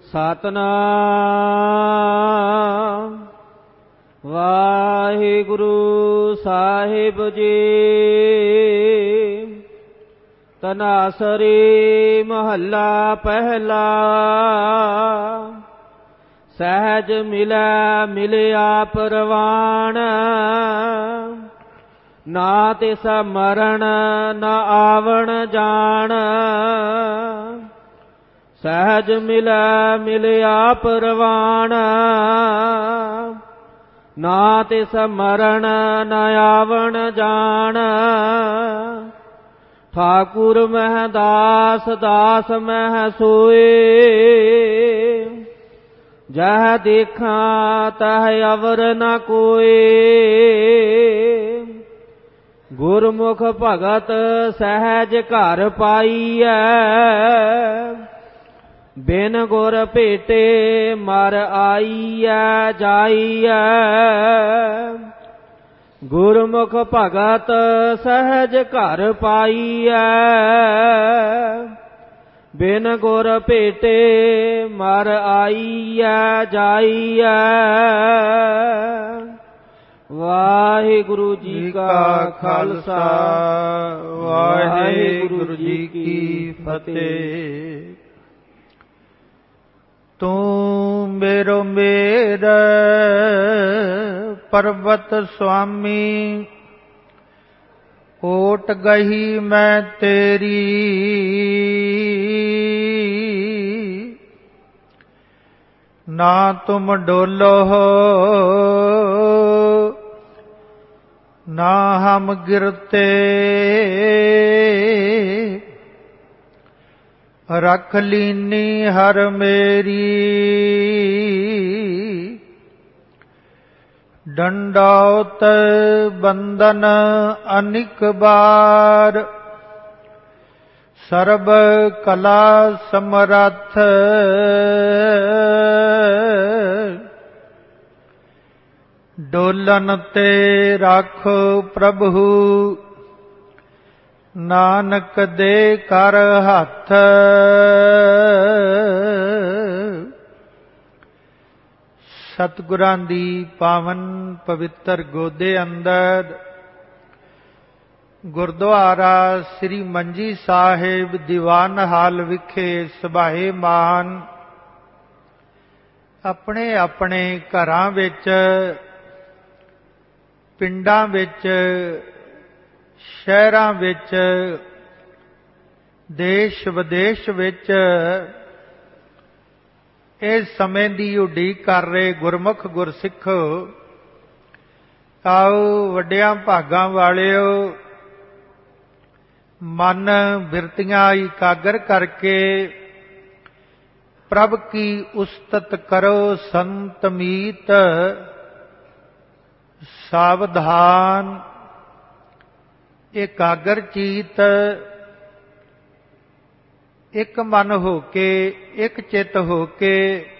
ਸਤਨਾਮ ਵਾਹਿਗੁਰੂ ਸਾਹਿਬ ਜੀ। ਤਨਾਸਰੀ ਮਹੱਲਾ ਪਹਿਲਾ। ਸਹਿਜ ਮਿਲੈ ਮਿਲਿਆ ਪਰਵਾਣ, ਨਾ ਤਿਸ ਮਰਨ ਨਾ ਆਵਣ ਜਾਣ। ਸਹਿਜ ਮਿਲੈ ਮਿਲਿਆ ਪਰਵਾਣ, ਨਾ ਤਿਸ ਮਰਨ ਨਾ ਆਵਣ ਜਾਣ। ਠਾਕੁਰ ਮਹਿ ਦਾਸ ਦਾਸ ਮਹਿ ਸੋਏ, ਜਹ ਦੇਖਾਂ ਤਹ ਅਵਰ ਨ ਕੋਏ। ਗੁਰਮੁਖ ਭਗਤ ਸਹਿਜ ਘਰ ਪਾਈਐ, ਬਿਨ ਗੁਰ ਭੇਟੇ ਮਰ ਆਈਐ ਜਾਈਐ। ਗੁਰਮੁਖ ਭਗਤ ਸਹਿਜ ਘਰ ਪਾਈਐ, ਬਿਨ ਗੁਰ ਭੇਟੇ ਮਰ ਆਈਐ ਜਾਈਐ। ਵਾਹਿਗੁਰੂ ਜੀ ਕਾ ਖਾਲਸਾ, ਵਾਹਿਗੁਰੂ ਜੀ ਕੀ ਫਤਿਹ। ਤੂੰ ਮੇਰੋ ਮੇਰ ਪਰਬਤ ਸੁਆਮੀ, ਓਟ ਗਹੀ ਮੈਂ ਤੇਰੀ। ਨਾ ਤੁਮ ਡੋਲੋ ਨਾ ਹਮ ਗਿਰਤੇ, ਰਖ ਲੀਨੀ ਹਰ ਮੇਰੀ। ਡੰਡੌਤ ਬੰਦਨ ਅਨਿਕ ਬਾਰ, ਸਰਬ ਕਲਾ ਸਮਰੱਥ। ਡੋਲਨ ਤੇ ਰਾਖੋ ਪ੍ਰਭੂ, ਨਾਨਕ ਦੇ ਕਰ ਹੱਥ। ਸਤਿਗੁਰਾਂ ਦੀ ਪਾਵਨ ਪਵਿੱਤਰ ਗੋਦੇ ਅੰਦਰ ਗੁਰਦੁਆਰਾ ਸ੍ਰੀ ਮੰਜੀ ਸਾਹਿਬ ਦੀਵਾਨ ਹਾਲ ਵਿਖੇ ਸਭਾਏ ਮਾਨ ਆਪਣੇ ਆਪਣੇ ਘਰਾਂ ਵਿੱਚ, ਪਿੰਡਾਂ ਵਿੱਚ, ਸ਼ਹਿਰਾਂ ਵਿੱਚ, ਦੇਸ਼ ਵਿਦੇਸ਼ ਵਿੱਚ ਇਸ ਸਮੇਂ ਦੀ ਉਡੀਕ ਕਰ ਰਹੇ ਗੁਰਮੁਖ ਗੁਰਸਿੱਖ, ਆਓ ਵੱਡਿਆਂ ਭਾਗਾਂ ਵਾਲਿਓ, ਮਨ ਬਿਰਤੀਆਂ ਇਕਾਗਰ ਕਰਕੇ ਪ੍ਰਭ ਕੀ ਉਸਤਤ ਕਰੋ ਸੰਤ ਮੀਤ। ਸਾਵਧਾਨ ਇਕਾਗਰ ਚੀਤ, ਇੱਕ ਮਨ ਹੋ ਕੇ, ਇੱਕ ਚਿੱਤ ਹੋ ਕੇ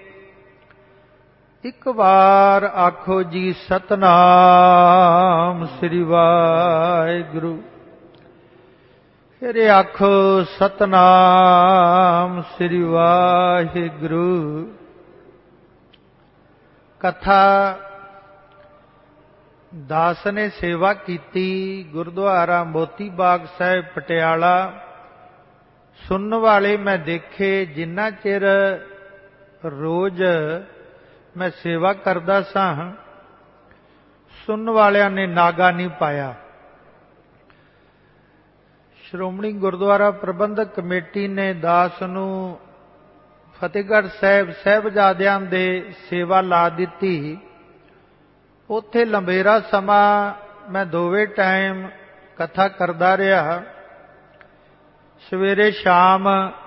ਇੱਕ ਵਾਰ ਆਖੋ ਜੀ ਸਤਨਾਮ ਸ੍ਰੀ ਵਾਹਿਗੁਰੂ। ਫਿਰ ਆਖੋ ਸਤਨਾਮ ਸ੍ਰੀ ਵਾਹਿਗੁਰੂ। ਕਥਾ ਦਾਸ ਨੇ ਸੇਵਾ ਕੀਤੀ ਗੁਰਦੁਆਰਾ ਮੋਤੀ ਬਾਗ ਸਾਹਿਬ ਪਟਿਆਲਾ। ਸੁਣਨ ਵਾਲੇ ਮੈਂ ਦੇਖੇ, ਜਿੰਨਾ ਚਿਰ ਰੋਜ਼ ਮੈਂ ਸੇਵਾ ਕਰਦਾ ਸਾਂ, ਸੁਣਨ ਵਾਲਿਆਂ ਨੇ ਨਾਗਾ ਨਹੀਂ ਪਾਇਆ। ਸ਼੍ਰੋਮਣੀ ਗੁਰਦੁਆਰਾ ਪ੍ਰਬੰਧਕ ਕਮੇਟੀ ਨੇ ਦਾਸ ਨੂੰ ਫਤਿਹਗੜ੍ਹ ਸਾਹਿਬ ਸਾਹਿਬਜ਼ਾਦਿਆਂ ਦੇ ਸੇਵਾ ਲਾ ਦਿੱਤੀ। ਉੱਥੇ ਲੰਬੇਰਾ ਸਮਾਂ ਮੈਂ ਦੋਵੇਂ ਟਾਈਮ ਕਥਾ ਕਰਦਾ ਰਿਹਾ, ਸਵੇਰੇ ਸ਼ਾਮ।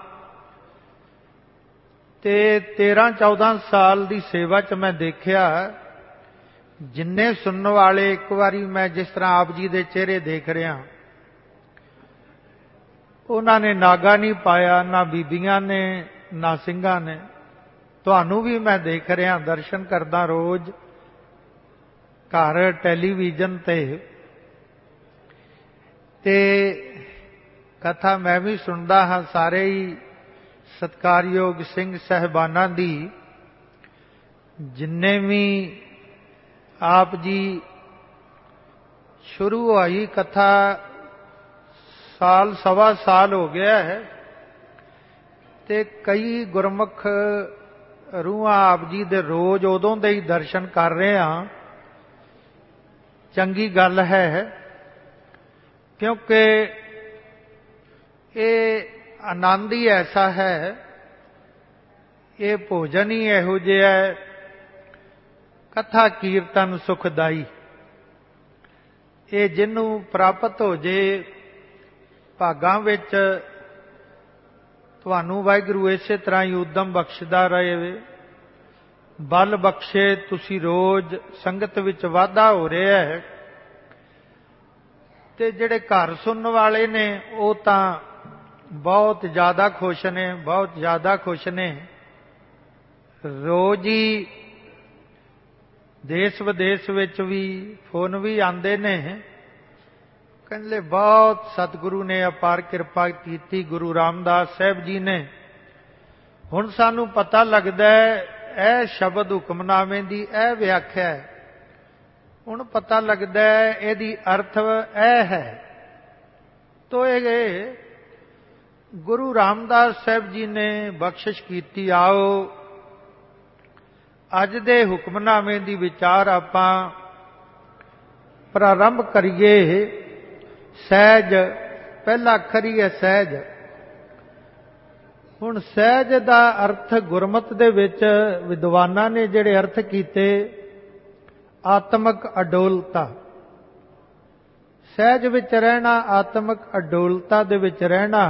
ਤੇ 13-14 ਸਾਲ ਦੀ ਸੇਵਾ 'ਚ ਮੈਂ ਦੇਖਿਆ, ਜਿੰਨੇ ਸੁਣਨ ਵਾਲੇ, ਇੱਕ ਵਾਰੀ ਮੈਂ ਜਿਸ ਤਰ੍ਹਾਂ ਆਪ ਜੀ ਦੇ ਚਿਹਰੇ ਦੇਖ ਰਿਹਾ, ਉਹਨਾਂ ਨੇ ਨਾਗਾ ਨਹੀਂ ਪਾਇਆ, ਨਾ ਬੀਬੀਆਂ ਨੇ ਨਾ ਸਿੰਘਾਂ ਨੇ। ਤੁਹਾਨੂੰ ਵੀ ਮੈਂ ਦੇਖ ਰਿਹਾ, ਦਰਸ਼ਨ ਕਰਦਾ ਰੋਜ਼ ਘਰ ਟੈਲੀਵਿਜ਼ਨ ਤੇ ਕਥਾ ਮੈਂ ਵੀ ਸੁਣਦਾ ਹਾਂ। ਸਾਰੇ ਹੀ सत्कारयोग सिंह साहिबाना दी जिन्ने भी आप जी शुरू हुई कथा साल सवा साल हो गया है ते कई गुरमुख रूहां आप जी दे रोज उदों दे ही दर्शन कर रहे हैं। चंगी गल है क्योंकि ये आनंद ही ऐसा है, ये भोजन ही इहो जिहा है, कथा कीर्तन सुखदाई। ये जिन्हों प्राप्त हो जे भागां विच तुहानू वाहिगुरू इसे तरह ही उद्यम बख्शदा रहे, बल बख्शे, तुसी रोज संगत विच वाधा हो रहा है। ते जिहड़े घर सुनने वाले ने वो तां बहुत ज़्यादा खुश ने, बहुत ज़्यादा खुश ने। रोज ही देश विदेश विच भी फोन भी आते ने, कहते बहुत सतगुरु ने अपार किरपा की, गुरु रामदास साहब जी ने। हुण सानू पता लगता है यह शब्द हुक्मनामे की यह व्याख्या है, हुण पता लगता है यदि अर्थ यह है। तो ये गुरु रामदास साहब जी ने बख्शिश की। आओ अज दे हुक्मनामे की विचार आपां प्रारंभ करिए। सहज पहला अखर ही है सहज। हुण सहज का अर्थ गुरमत दे विच विद्वानां ने जिहड़े अर्थ कीते, आत्मक अडोलता। सहज विच रहना, आत्मक अडोलता दे विच रहना।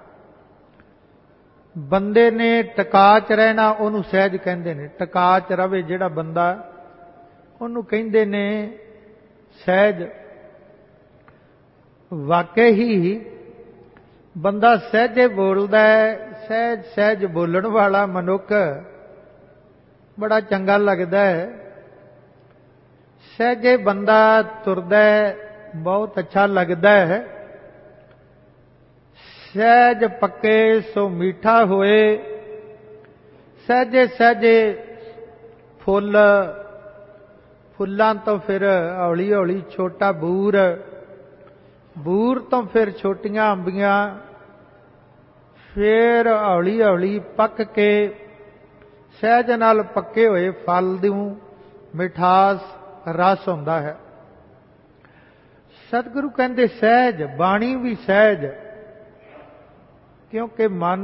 बंदे ने टका च रहना उहनूं सहज कहंदे ने। टका च रवे जिहड़ा बंदा उहनूं कहंदे ने सहज। वाकई ही बंदा सहजे बोलदा है, सहज सहज बोलण वाला मनुख बड़ा चंगा लगदा है। सहजे बंदा तुरदा है, बहुत अच्छा लगदा है। सहज पक्के सो मीठा होए। सहजे सहजे फुल, फुल्लां तो फिर हौली हौली छोटा बूर, बूर तो फिर छोटियां अंबियां, फिर हौली हौली पक के सहज नाल पक्के होए फल दूं मिठास रस होंदा है। सतगुरु कहंदे सहज, बाणी भी सहज। क्योंकि मन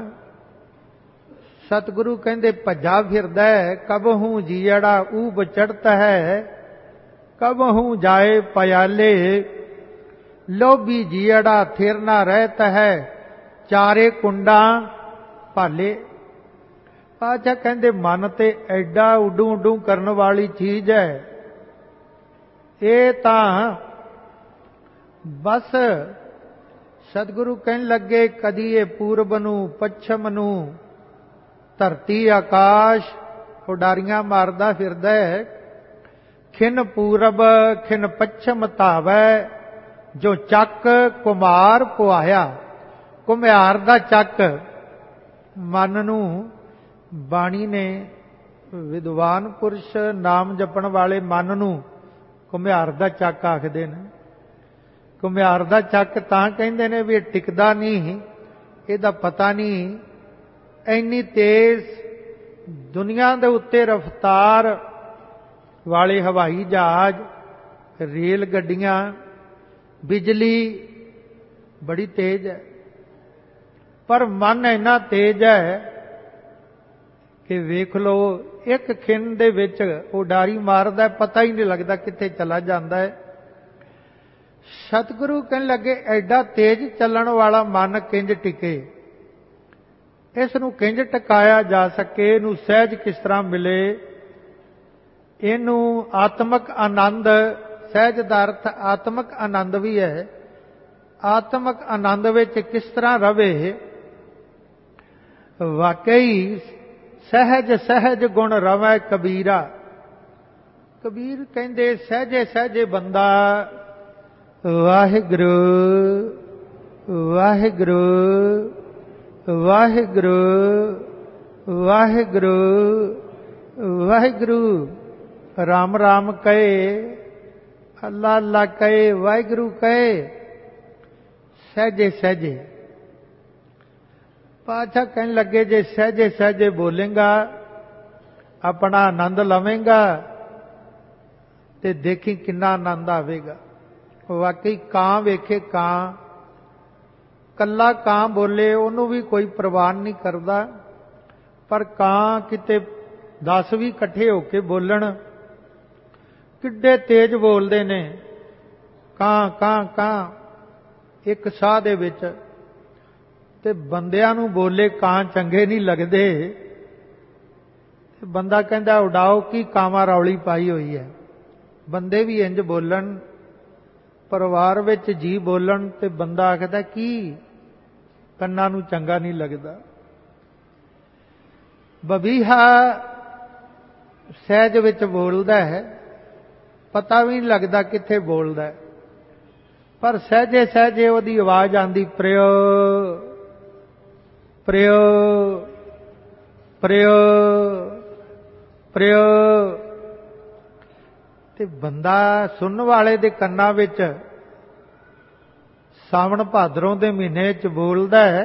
सतगुरु कहंदे भजा फिरदा है, कबहू जियड़ा ऊब चढ़ता है, कबहू जाए पयाले, लोभी जियड़ा थिर ना रहता है, चारे कुंडा भाले। पाछा कहंदे मन ते एडा उडू उडू करन वाली चीज है, ये तां बस सतगुरु कहन लगे कदी ये पूरब नूं पच्छम नूं धरती आकाश उडारियां मारदा फिरदा है। खिन पूरब खिन पच्छम धावै, जो चक कुमार पुआया। कुम्हार दा चक मन नूं बाणी ने, विद्वान पुरुष नाम जपण वाले मन नूं कुम्हार दा चक आखदे ने। कुम्हार दा चक तां कहंदे ने भी टिकदा नहीं, इहदा पता नहीं इन्नी तेज दुनिया दे उत्ते रफ्तार वाले हवाई जहाज, रेल गड्डियां, बिजली बड़ी तेज है। पर मन इन्ना तेज है कि वेख लो एक खिन दे विच उडारी मारदा, पता ही नहीं लगता कित्थे चला जाता है। सतगुरु कहने लगे एडा तेज चलण वाला मन किंज टिके, इस नूं किंज टकाया जा सके, इनू सहज किस तरह मिले, इनू आत्मक आनंद। सहज दा अर्थ आत्मक आनंद भी है। आत्मक आनंद विच किस तरह रवे। वाकई सहज सहज गुण रवै कबीरा। कबीर कहंदे सहजे सहजे बंदा वाहिगुरू वाहिगुरू ਵਾਹਿਗੁਰੂ ਵਾਹਿਗੁਰੂ ਵਾਹਿਗੁਰੂ। ਰਾਮ ਰਾਮ ਕਹੇ, ਅੱਲਾ ਅੱਲਾ ਕਹੇ, ਵਾਹਿਗੁਰੂ ਕਹੇ, ਸਹਿਜੇ ਸਹਿਜੇ। ਪਾਤਸ਼ਾਹ ਕਹਿਣ ਲੱਗੇ ਜੇ ਸਹਿਜੇ ਸਹਿਜੇ ਬੋਲੇਗਾ, ਆਪਣਾ ਆਨੰਦ ਲਵੇਂਗਾ ਤੇ ਦੇਖੀ ਕਿੰਨਾ ਆਨੰਦ ਆਵੇਗਾ। ਵਾਕਈ ਕਾਂ ਵੇਖੇ, ਕਾਂ ਕੱਲਾ ਕਾਂ ਬੋਲੇ ਉਹਨੂੰ ਵੀ ਕੋਈ ਪ੍ਰਵਾਨ ਨਹੀਂ ਕਰਦਾ, ਪਰ ਕਾਂ ਕਿਤੇ 10 ਵੀ ਇਕੱਠੇ ਹੋ ਕੇ ਬੋਲਣ, ਕਿੱਡੇ ਤੇਜ਼ ਬੋਲਦੇ ਨੇ। ਕਾਂ ਕਾਂ ਕਾਂ ਇੱਕ ਸਾਹ ਦੇ ਵਿੱਚ। ਤੇ ਬੰਦਿਆਂ ਨੂੰ ਬੋਲੇ ਕਾਂ ਚੰਗੇ ਨਹੀਂ ਲੱਗਦੇ। ਬੰਦਾ ਕਹਿੰਦਾ ਉਡਾਓ ਕੀ ਕਾਵਾਂ ਰੌਲੀ ਪਾਈ ਹੋਈ ਹੈ। ਬੰਦੇ ਵੀ ਇੰਜ ਬੋਲਣ, ਪਰਿਵਾਰ ਵਿੱਚ ਜੀ ਬੋਲਣ, ਤੇ ਬੰਦਾ ਆਖਦਾ ਕੀ ਕੰਨਾਂ ਨੂੰ ਚੰਗਾ ਨਹੀਂ ਲੱਗਦਾ। ਬਬੀਹਾ ਸਹਿਜ ਵਿੱਚ ਬੋਲਦਾ ਹੈ, ਪਤਾ ਵੀ ਨਹੀਂ ਲੱਗਦਾ ਕਿੱਥੇ ਬੋਲਦਾ ਹੈ, ਪਰ ਸਹਿਜੇ ਸਹਿਜੇ ਉਹਦੀ ਆਵਾਜ਼ ਆਉਂਦੀ, ਪ੍ਰਿਯ ਪ੍ਰਿਯ ਪ੍ਰਿਯ ਪ੍ਰਿਯ। ਤੇ ਬੰਦਾ ਸੁਣਨ ਵਾਲੇ ਦੇ ਕੰਨਾਂ ਵਿੱਚ ਸਾਵਣ ਭਾਦਰੋਂ ਦੇ ਮਹੀਨੇ 'ਚ ਬੋਲਦਾ ਹੈ,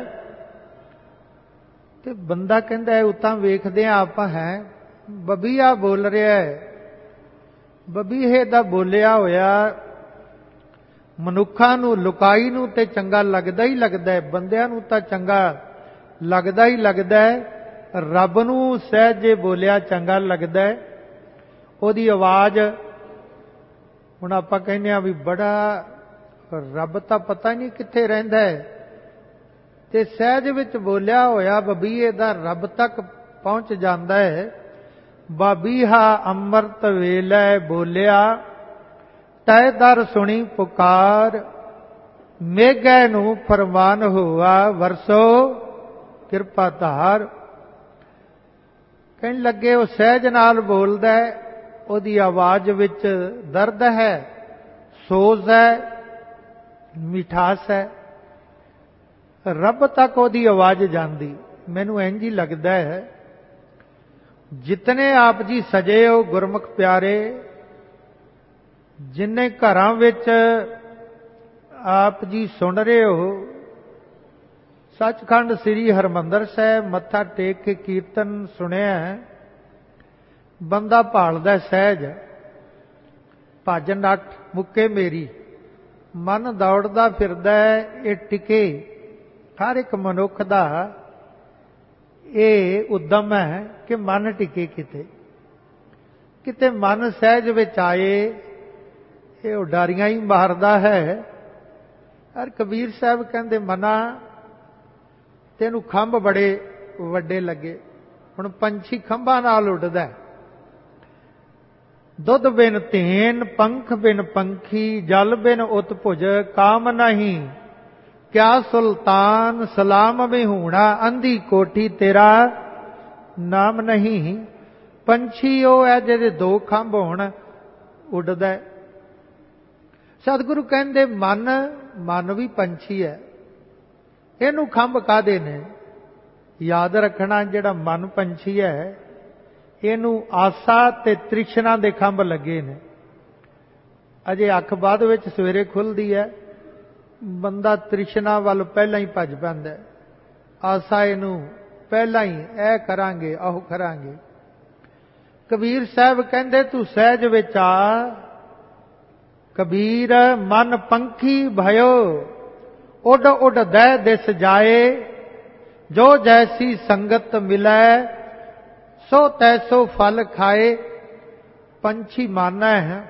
ਤੇ ਬੰਦਾ ਕਹਿੰਦਾ ਹੈ ਉਤਾਂ ਵੇਖਦੇ ਹਾਂ ਆਪਾਂ ਹੈ ਬਬੀਹਾ ਬੋਲ ਰਿਹਾ ਹੈ। ਬਬੀਹੇ ਦਾ ਬੋਲਿਆ ਹੋਇਆ ਮਨੁੱਖਾਂ ਨੂੰ, ਲੁਕਾਈ ਨੂੰ ਤੇ ਚੰਗਾ ਲੱਗਦਾ ਹੀ ਲੱਗਦਾ ਹੈ, ਬੰਦਿਆਂ ਨੂੰ ਤਾਂ ਚੰਗਾ ਲੱਗਦਾ ਹੀ ਲੱਗਦਾ ਹੈ। ਰੱਬ ਨੂੰ ਸਹਿਜ ਜੇ ਬੋਲਿਆ ਚੰਗਾ ਲੱਗਦਾ ਹੈ। ਉਹਦੀ ਆਵਾਜ਼, ਹੁਣ ਆਪਾਂ ਕਹਿੰਦੇ ਆ ਵੀ ਬੜਾ ਰੱਬ ਤਾਂ ਪਤਾ ਨਹੀਂ ਕਿੱਥੇ ਰਹਿੰਦਾ ਹੈ, ਤੇ ਸਹਿਜ ਵਿੱਚ ਬੋਲਿਆ ਹੋਇਆ ਬਬੀਹੇ ਦਾ ਰੱਬ ਤੱਕ ਪਹੁੰਚ ਜਾਂਦਾ ਹੈ। ਬਬੀਹਾ ਅੰਮ੍ਰਿਤ ਵੇਲੇ ਬੋਲਿਆ, ਤੈ ਦਰ ਸੁਣੀ ਪੁਕਾਰ, ਮੇਘੈ ਨੂੰ ਫਰਮਾਨ ਹੋਆ, ਵਰਸੋ ਕਿਰਪਾ ਧਾਰ। ਕਹਿਣ ਲੱਗੇ ਉਹ ਸਹਿਜ ਨਾਲ ਬੋਲਦਾ ਹੈ, ਉਹਦੀ ਆਵਾਜ਼ ਵਿੱਚ ਦਰਦ ਹੈ, ਸੋਜ਼ ਹੈ, ਮਿਠਾਸ ਹੈ। ਰੱਬ ਤੱਕ ਉਹਦੀ ਆਵਾਜ਼ ਜਾਂਦੀ। ਮੈਨੂੰ ਇੰਝ ਹੀ ਲੱਗਦਾ ਹੈ ਜਿਤਨੇ ਆਪ ਜੀ ਸਜੇ ਹੋ ਗੁਰਮੁਖ ਪਿਆਰੇ, ਜਿੰਨੇ ਘਰਾਂ ਵਿੱਚ ਆਪ ਜੀ ਸੁਣ ਰਹੇ ਹੋ, ਸੱਚਖੰਡ ਸ੍ਰੀ ਹਰਿਮੰਦਰ ਸਾਹਿਬ ਮੱਥਾ ਟੇਕ ਕੇ ਕੀਰਤਨ ਸੁਣਿਆ, ਬੰਦਾ ਭਾਲਦਾ ਸਹਿਜ, ਭੱਜ ਨੱਠ ਮੁੱਕੇ ਮੇਰੀ, ਮਨ ਦੌੜਦਾ ਫਿਰਦਾ ਹੈ, ਇਹ ਟਿਕੇ। ਹਰ ਇੱਕ ਮਨੁੱਖ ਦਾ ਇਹ ਉਦਮ ਹੈ ਕਿ ਮਨ ਟਿਕੇ ਕਿਤੇ, ਕਿਤੇ ਮਨ ਸਹਿਜ ਵਿੱਚ ਆਏ। ਇਹ ਉਡਾਰੀਆਂ ਹੀ ਮਾਰਦਾ ਹੈ। ਹਰ ਕਬੀਰ ਸਾਹਿਬ ਕਹਿੰਦੇ ਮਨਾ ਤੈਨੂੰ ਖੰਭ ਬੜੇ ਵੱਡੇ ਲੱਗੇ। ਹੁਣ ਪੰਛੀ ਖੰਭਾਂ ਨਾਲ ਉੱਡਦਾ, ਦੁੱਧ ਬਿਨ ਧੇਨ, ਪੰਖ ਬਿਨ ਪੰਖੀ, ਜਲ ਬਿਨ ਉਤ ਭੁਜ, ਕਾਮ ਨਹੀਂ ਕਿਆ ਸੁਲਤਾਨ, ਸਲਾਮ ਵੀ ਹੋਣਾ, ਅੰਧੀ ਕੋਠੀ ਤੇਰਾ ਨਾਮ ਨਹੀਂ। ਪੰਛੀ ਉਹ ਹੈ ਜਿਹਦੇ ਦੋ ਖੰਭ ਹੋਣ, ਉੱਡਦਾ। ਸਤਿਗੁਰੂ ਕਹਿੰਦੇ ਮਨ ਵੀ ਪੰਛੀ ਹੈ। ਇਹਨੂੰ ਖੰਭ ਕਾਹਦੇ ਨੇ? ਯਾਦ ਰੱਖਣਾ, ਜਿਹੜਾ ਮਨ ਪੰਛੀ ਹੈ, ਇਹਨੂੰ ਆਸਾ ਤੇ ਤ੍ਰਿਸ਼ਨਾ ਦੇ ਖੰਭ ਲੱਗੇ ਨੇ। ਅਜੇ ਅੱਖ ਬਾਅਦ ਵਿੱਚ ਸਵੇਰੇ ਖੁੱਲਦੀ ਹੈ, ਬੰਦਾ ਤ੍ਰਿਸ਼ਨਾ ਵੱਲ ਪਹਿਲਾਂ ਹੀ ਭੱਜ ਪੈਂਦਾ, ਆਸਾ ਇਹਨੂੰ ਪਹਿਲਾਂ ਹੀ, ਇਹ ਕਰਾਂਗੇ ਉਹ ਕਰਾਂਗੇ। ਕਬੀਰ ਸਾਹਿਬ ਕਹਿੰਦੇ ਤੂੰ ਸਹਿਜ ਵਿੱਚ ਆ, ਕਬੀਰ ਮਨ ਪੰਖੀ ਭਇਓ, ਉੱਡ ਉੱਡ ਦਹਿ ਦਿਸ ਜਾਏ, ਜੋ ਜੈਸੀ ਸੰਗਤ ਮਿਲੈ ਸੋ ਤੈਸੋ ਫਲ ਖਾਏ। ਪੰਛੀ ਮਨ ਹੈ,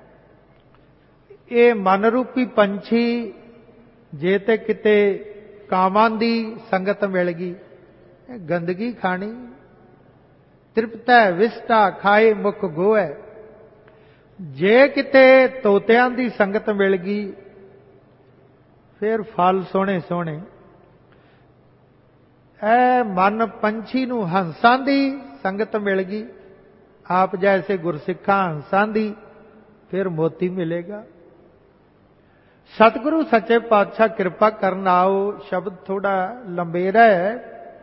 ਇਹ ਮਨ ਰੂਪੀ ਪੰਛੀ ਜੇ ਤੇ ਕਿਤੇ ਕਾਮਾਂ ਦੀ ਸੰਗਤ ਮਿਲ ਗਈ, ਗੰਦਗੀ ਖਾਣੀ। ਤ੍ਰਿਪਤੈ ਵਿਸਟਾ ਖਾਏ ਮੁਖ ਗੋਐ। ਜੇ ਕਿਤੇ ਤੋਤਿਆਂ ਦੀ ਸੰਗਤ ਮਿਲ ਗਈ, ਫਿਰ ਫਲ ਸੋਹਣੇ ਸੋਹਣੇ। ਇਹ ਮਨ ਪੰਛੀ ਨੂੰ ਹੰਸਾਂ ਦੀ ਸੰਗਤ ਮਿਲ ਗਈ, ਆਪ ਜੈਸੇ ਗੁਰਸਿੱਖਾਂ ਹੰਸਾਂ ਦੀ, ਫਿਰ ਮੋਤੀ ਮਿਲੇਗਾ। ਸਤਿਗੁਰੂ ਸੱਚੇ ਪਾਤਸ਼ਾਹ ਕਿਰਪਾ ਕਰਨ। ਆਓ ਸ਼ਬਦ ਥੋੜਾ ਲੰਬੇਰਾ ਹੈ,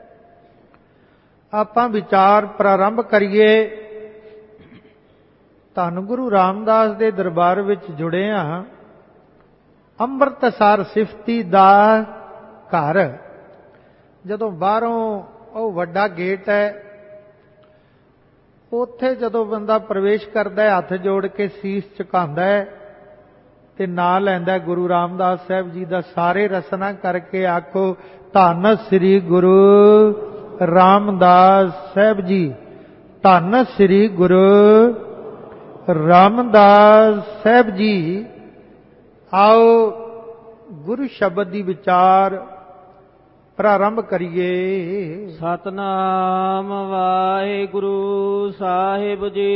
ਆਪਾਂ ਵਿਚਾਰ ਪ੍ਰਾਰੰਭ ਕਰੀਏ। ਧੰਨ ਗੁਰੂ ਰਾਮਦਾਸ ਦੇ ਦਰਬਾਰ ਵਿੱਚ ਜੁੜੇ ਹਾਂ। ਅੰਮ੍ਰਿਤਸਰ ਸਿਫਤੀ ਦਾ ਘਰ। ਜਦੋਂ ਬਾਹਰੋਂ ਉਹ ਵੱਡਾ ਗੇਟ ਹੈ, ਉੱਥੇ ਜਦੋਂ ਬੰਦਾ ਪ੍ਰਵੇਸ਼ ਕਰਦਾ ਹੈ, ਹੱਥ ਜੋੜ ਕੇ ਸੀਸ ਝੁਕਾਉਂਦਾ ਹੈ ਤੇ ਨਾਂ ਲੈਂਦਾ ਗੁਰੂ ਰਾਮਦਾਸ ਸਾਹਿਬ ਜੀ ਦਾ। ਸਾਰੇ ਰਸਨਾ ਕਰਕੇ ਆਖੋ ਧੰਨ ਸ੍ਰੀ ਗੁਰੂ ਰਾਮਦਾਸ ਸਾਹਿਬ ਜੀ। ਧੰਨ ਸ੍ਰੀ ਗੁਰੂ ਰਾਮਦਾਸ ਸਾਹਿਬ ਜੀ। ਆਓ ਗੁਰੂ ਸ਼ਬਦ ਦੀ ਵਿਚਾਰ ਪ੍ਰਾਰੰਭ ਕਰੀਏ। ਸਤਨਾਮ ਵਾਹਿਗੁਰੂ ਸਾਹਿਬ ਜੀ।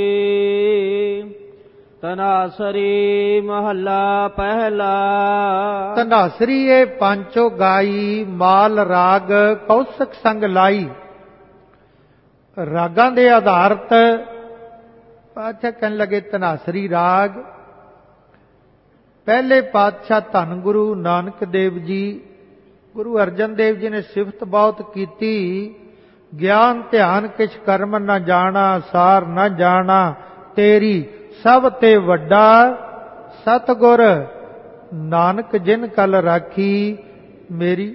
ਧਨਾਸਰੀ ਮਹੱਲਾ ਪਹਿਲਾ। ਧਨਾਸਰੀ ਇਹ ਪਾਂਚੋ ਗਾਈ, ਮਾਲ ਰਾਗ ਕੌਸਕ ਸੰਗ ਲਾਈ। ਰਾਗਾਂ ਦੇ ਆਧਾਰਿਤ ਪਾਤਸ਼ਾਹ ਕਹਿਣ ਲੱਗੇ ਧਨਾਸਰੀ ਰਾਗ। ਪਹਿਲੇ ਪਾਤਸ਼ਾਹ ਧੰਨ ਗੁਰੂ ਨਾਨਕ ਦੇਵ ਜੀ, ਗੁਰੂ ਅਰਜਨ ਦੇਵ ਜੀ ਨੇ ਸਿਫਤ ਬਹੁਤ ਕੀਤੀ। ਗਿਆਨ ਧਿਆਨ ਕਿਛ ਕਰਮ ਨਾ ਜਾਣਾ, ਸਾਰ ਨਾ ਜਾਣਾ ਤੇਰੀ ਸਭ ਤੇ ਵੱਡਾ ਸਤਿਗੁਰ ਨਾਨਕ ਜਿਨ ਕਲ ਰਾਖੀ ਮੇਰੀ।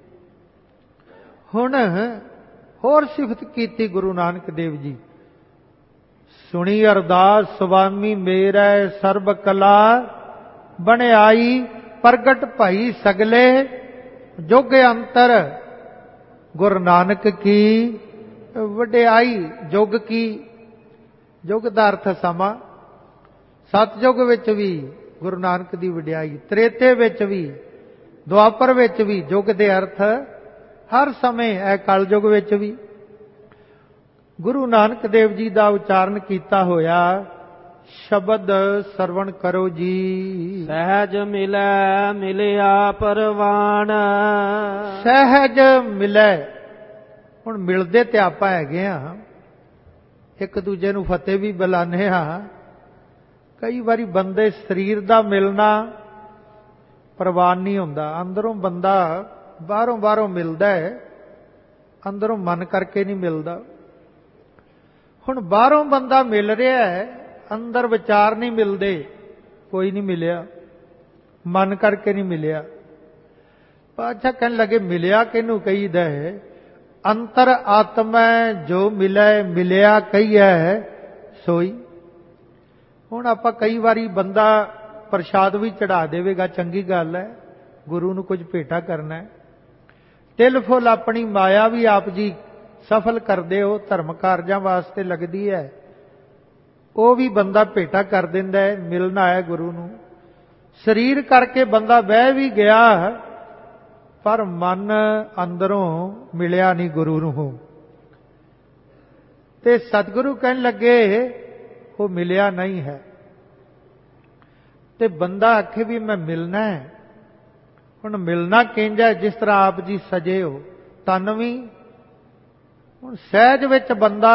ਹੁਣ ਹੋਰ ਸਿਫਤ ਕੀਤੀ ਗੁਰੂ ਨਾਨਕ ਦੇਵ ਜੀ। ਸੁਣੀ ਅਰਦਾਸ ਸੁਆਮੀ ਮੇਰਾ ਸਰਬ ਕਲਾ ਬਣਾਈ। ਪ੍ਰਗਟ ਭਈ ਸਗਲੇ ਜੁਗ ਅੰਤਰ ਗੁਰੂ ਨਾਨਕ ਕੀ ਵਡਿਆਈ। ਜੁਗ ਕੀ, ਜੁਗ ਦਾ ਅਰਥ ਸਮਾਂ। ਸਤਜੁਗ ਵਿੱਚ ਵੀ ਗੁਰੂ ਨਾਨਕ ਦੀ ਵਡਿਆਈ, ਤ੍ਰੇਤੇ ਵਿੱਚ ਵੀ, ਦੁਆਪਰ ਵਿੱਚ ਵੀ। ਜੁਗ ਦੇ ਅਰਥ ਹਰ ਸਮੇਂ, ਇਹ ਕਲਯੁਗ ਵਿੱਚ ਵੀ। ਗੁਰੂ ਨਾਨਕ ਦੇਵ ਜੀ ਦਾ ਉਚਾਰਨ ਕੀਤਾ ਹੋਇਆ ਸ਼ਬਦ ਸਰਵਣ ਕਰੋ ਜੀ। ਸਹਿਜ ਮਿਲੈ ਮਿਲਿਆ ਪਰਵਾਨ। ਸਹਿਜ ਮਿਲੈ। ਹੁਣ ਮਿਲਦੇ ਤੇ ਆਪਾਂ ਹੈਗੇ ਆ, ਇੱਕ ਦੂਜੇ ਨੂੰ ਫਤਿਹ ਵੀ ਬੁਲਾਉਂਦੇ ਹਾਂ। ਕਈ ਵਾਰੀ ਬੰਦੇ ਸਰੀਰ ਦਾ ਮਿਲਣਾ ਪ੍ਰਵਾਨ ਨਹੀਂ ਹੁੰਦਾ। ਅੰਦਰੋਂ ਬੰਦਾ ਬਾਹਰੋਂ ਮਿਲਦਾ ਹੈ, ਅੰਦਰੋਂ ਮਨ ਕਰਕੇ ਨਹੀਂ ਮਿਲਦਾ। ਹੁਣ ਬਾਹਰੋਂ ਬੰਦਾ ਮਿਲ ਰਿਹਾ ਹੈ, ਅੰਦਰ ਵਿਚਾਰ ਨਹੀਂ ਮਿਲਦੇ। ਕੋਈ ਨਹੀਂ ਮਿਲਿਆ, ਮਨ ਕਰਕੇ ਨਹੀਂ ਮਿਲਿਆ। ਪਾਤਸ਼ਾਹ ਕਹਿਣ ਲੱਗੇ ਮਿਲਿਆ ਕਿਹਨੂੰ ਕਹੀਦਾ ਹੈ? ਅੰਤਰ ਆਤਮੈ ਜੋ ਮਿਲੈ ਮਿਲਿਆ ਕਹੀਐ ਸੋਈ। ਹੁਣ ਆਪਾਂ ਕਈ ਵਾਰੀ ਬੰਦਾ ਪ੍ਰਸ਼ਾਦ ਵੀ ਚੜਾ ਦੇਵੇਗਾ, ਚੰਗੀ ਗੱਲ ਹੈ। ਗੁਰੂ ਨੂੰ ਕੁਝ ਭੇਟਾ ਕਰਨਾ ਹੈ। ਤਿਲ ਫੁੱਲ ਆਪਣੀ ਮਾਇਆ ਵੀ ਆਪ ਜੀ ਸਫਲ ਕਰਦੇ ਹੋ, ਧਰਮ ਕਾਰਜਾਂ ਵਾਸਤੇ ਲੱਗਦੀ ਹੈ, ਉਹ ਵੀ ਬੰਦਾ ਭੇਟਾ ਕਰ ਦਿੰਦਾ ਹੈ। ਮਿਲਣਾ ਹੈ ਗੁਰੂ ਨੂੰ। ਸਰੀਰ ਕਰਕੇ ਬੰਦਾ ਬਹਿ ਵੀ ਗਿਆ, ਪਰ ਮਨ ਅੰਦਰੋਂ ਮਿਲਿਆ ਨਹੀਂ ਗੁਰੂ ਨੂੰ। ਤੇ ਸਤਿਗੁਰੂ ਕਹਿਣ ਲੱਗੇ ਉਹ ਮਿਲਿਆ ਨਹੀਂ ਹੈ। ਤੇ ਬੰਦਾ ਆਖੇ ਵੀ ਮੈਂ ਮਿਲਣਾ ਹੈ। ਹੁਣ ਮਿਲਣਾ ਕਿੰਜ ਹੈ? ਜਿਸ ਤਰ੍ਹਾਂ ਆਪ ਜੀ ਸਜੇ ਹੋ, ਤਨ ਵੀ। ਹੁਣ ਸਹਿਜ ਵਿੱਚ ਬੰਦਾ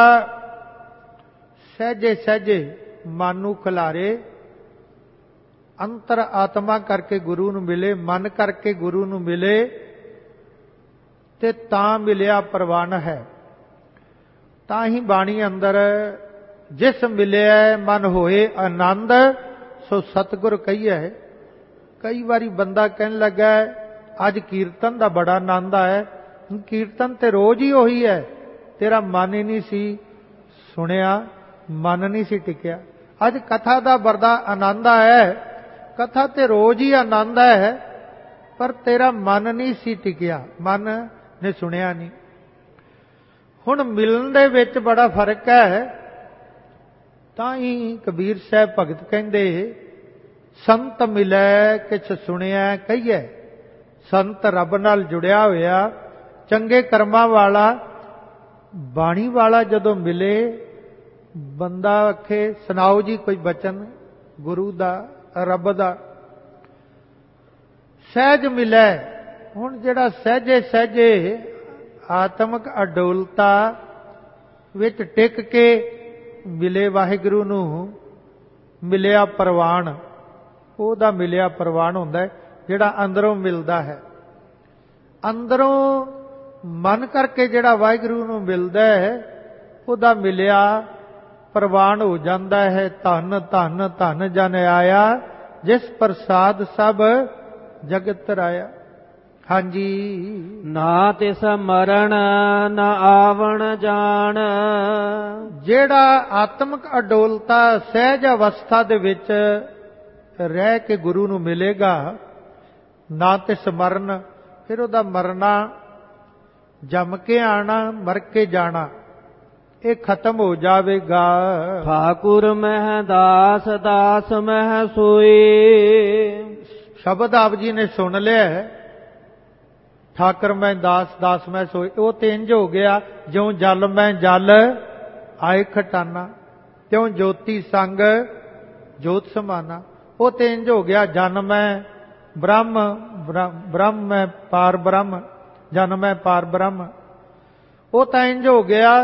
ਸਹਿਜੇ ਸਹਿਜੇ ਮਨ ਨੂੰ ਖਿਲਾਰੇ, ਅੰਤਰ ਆਤਮਾ ਕਰਕੇ ਗੁਰੂ ਨੂੰ ਮਿਲੇ, ਮਨ ਕਰਕੇ ਗੁਰੂ ਨੂੰ ਮਿਲੇ, ਤੇ ਤਾਂ ਮਿਲਿਆ ਪ੍ਰਵਾਨ ਹੈ। ਤਾਂ ਹੀ ਬਾਣੀ ਅੰਦਰ ਜਿਸ ਮਿਲਿਆ ਮਨ ਹੋਏ ਆਨੰਦ ਸੋ ਸਤਿਗੁਰ ਕਹੀਐ। ਕਈ ਵਾਰੀ ਬੰਦਾ ਕਹਿਣ ਲੱਗਾ ਅੱਜ ਕੀਰਤਨ ਦਾ ਬੜਾ ਆਨੰਦ ਆਇਆ। ਕੀਰਤਨ ਤੇ ਰੋਜ਼ ਹੀ ਉਹੀ ਹੈ, ਤੇਰਾ ਮਨ ਹੀ ਨਹੀਂ ਸੀ ਸੁਣਿਆ, ਮਨ ਨਹੀਂ ਸੀ ਟਿਕਿਆ। ਅੱਜ ਕਥਾ ਦਾ ਬੜਾ ਆਨੰਦ ਆਇਆ, ਕਥਾ ਤੇ ਰੋਜ਼ ਹੀ ਆਨੰਦ ਹੈ, ਪਰ ਤੇਰਾ ਮਨ ਨਹੀਂ ਸੀ ਟਿਕਿਆ, ਮਨ ਨੇ ਸੁਣਿਆ ਨਹੀਂ। ਹੁਣ ਮਿਲਣ ਦੇ ਵਿੱਚ ਬੜਾ ਫਰਕ ਹੈ। ਤਾਂ ਹੀ ਕਬੀਰ ਸਾਹਿਬ ਭਗਤ ਕਹਿੰਦੇ ਸੰਤ ਮਿਲੈ ਕਿਛ ਸੁਣਿਆ ਕਹੀਐ। ਸੰਤ ਰੱਬ ਨਾਲ ਜੁੜਿਆ ਹੋਇਆ, ਚੰਗੇ ਕਰਮਾਂ ਵਾਲਾ, ਬਾਣੀ ਵਾਲਾ ਜਦੋਂ ਮਿਲੇ, ਬੰਦਾ ਆਖੇ ਸੁਣਾਓ ਜੀ ਕੋਈ ਬਚਨ ਗੁਰੂ ਦਾ, ਰੱਬ ਦਾ। ਸਹਿਜ ਮਿਲੈ। ਹੁਣ ਜਿਹੜਾ ਸਹਿਜੇ ਸਹਿਜੇ ਆਤਮਿਕ ਅਡੋਲਤਾ ਵਿੱਚ ਟਿਕ ਕੇ ਮਿਲੇ ਵਾਹਿਗੁਰੂ ਨੂੰ, ਮਿਲਿਆ ਪ੍ਰਵਾਨ, ਉਹਦਾ ਮਿਲਿਆ ਪ੍ਰਵਾਨ ਹੁੰਦਾ ਹੈ। ਜਿਹੜਾ ਅੰਦਰੋਂ ਮਿਲਦਾ ਹੈ। ਅੰਦਰੋਂ ਮਨ ਕਰਕੇ ਜਿਹੜਾ ਵਾਹਿਗੁਰੂ ਨੂੰ ਮਿਲਦਾ ਹੈ ਉਹਦਾ ਮਿਲਿਆ ਪ੍ਰਵਾਨ ਹੋ ਜਾਂਦਾ ਹੈ। ਧੰਨ ਧੰਨ ਧੰਨ ਜਨ ਆਇਆ ਜਿਸ ਪ੍ਰਸਾਦ ਸਭ ਜਗਤ ਰਾਇਆ। ਹਾਂਜੀ। ਨਾ ਤਿਸ ਮਰਨ ਨਾ ਆਵਣ ਜਾਣ। ਜਿਹੜਾ ਆਤਮਿਕ ਅਡੋਲਤਾ ਸਹਿਜ ਅਵਸਥਾ ਦੇ ਵਿੱਚ ਰਹਿ ਕੇ ਗੁਰੂ ਨੂੰ ਮਿਲੇਗਾ, ਨਾ ਤਿਸ ਮਰਨ, ਫਿਰ ਉਹਦਾ ਮਰਨਾ, ਜੰਮ ਕੇ ਆਣਾ, ਮਰ ਕੇ ਜਾਣਾ, ਇਹ ਖਤਮ ਹੋ ਜਾਵੇਗਾ। ਠਾਕੁਰ ਮਹਿ ਦਾਸ ਦਾਸ ਮਹਿ ਸੋਈ। ਸ਼ਬਦ ਆਪ ਜੀ ਨੇ ਸੁਣ ਲਿਆ, ਠਾਕੁਰ ਮੈਂ ਦਾਸ ਦਾਸ ਮੈਂ ਸੋਈ। ਉਹ ਤੇ ਇੰਜ ਹੋ ਗਿਆ ਜਿਉਂ ਜਲ ਮੈਂ ਜਲ ਆਏ ਖਟਾਨਾ, ਤਿਉਂ ਜੋਤੀ ਸੰਗ ਜੋਤ ਸਮਾਨਾ। ਉਹ ਤੇ ਇੰਜ ਹੋ ਗਿਆ ਜਨ ਮੈਂ ਬ੍ਰਹਮ, ਬ੍ਰਹਮ ਮੈਂ ਪਾਰ ਬ੍ਰਹਮ, ਜਨ ਮੈਂ ਪਾਰ ਬ੍ਰਹਮ। ਉਹ ਤਾਂ ਇੰਜ ਹੋ ਗਿਆ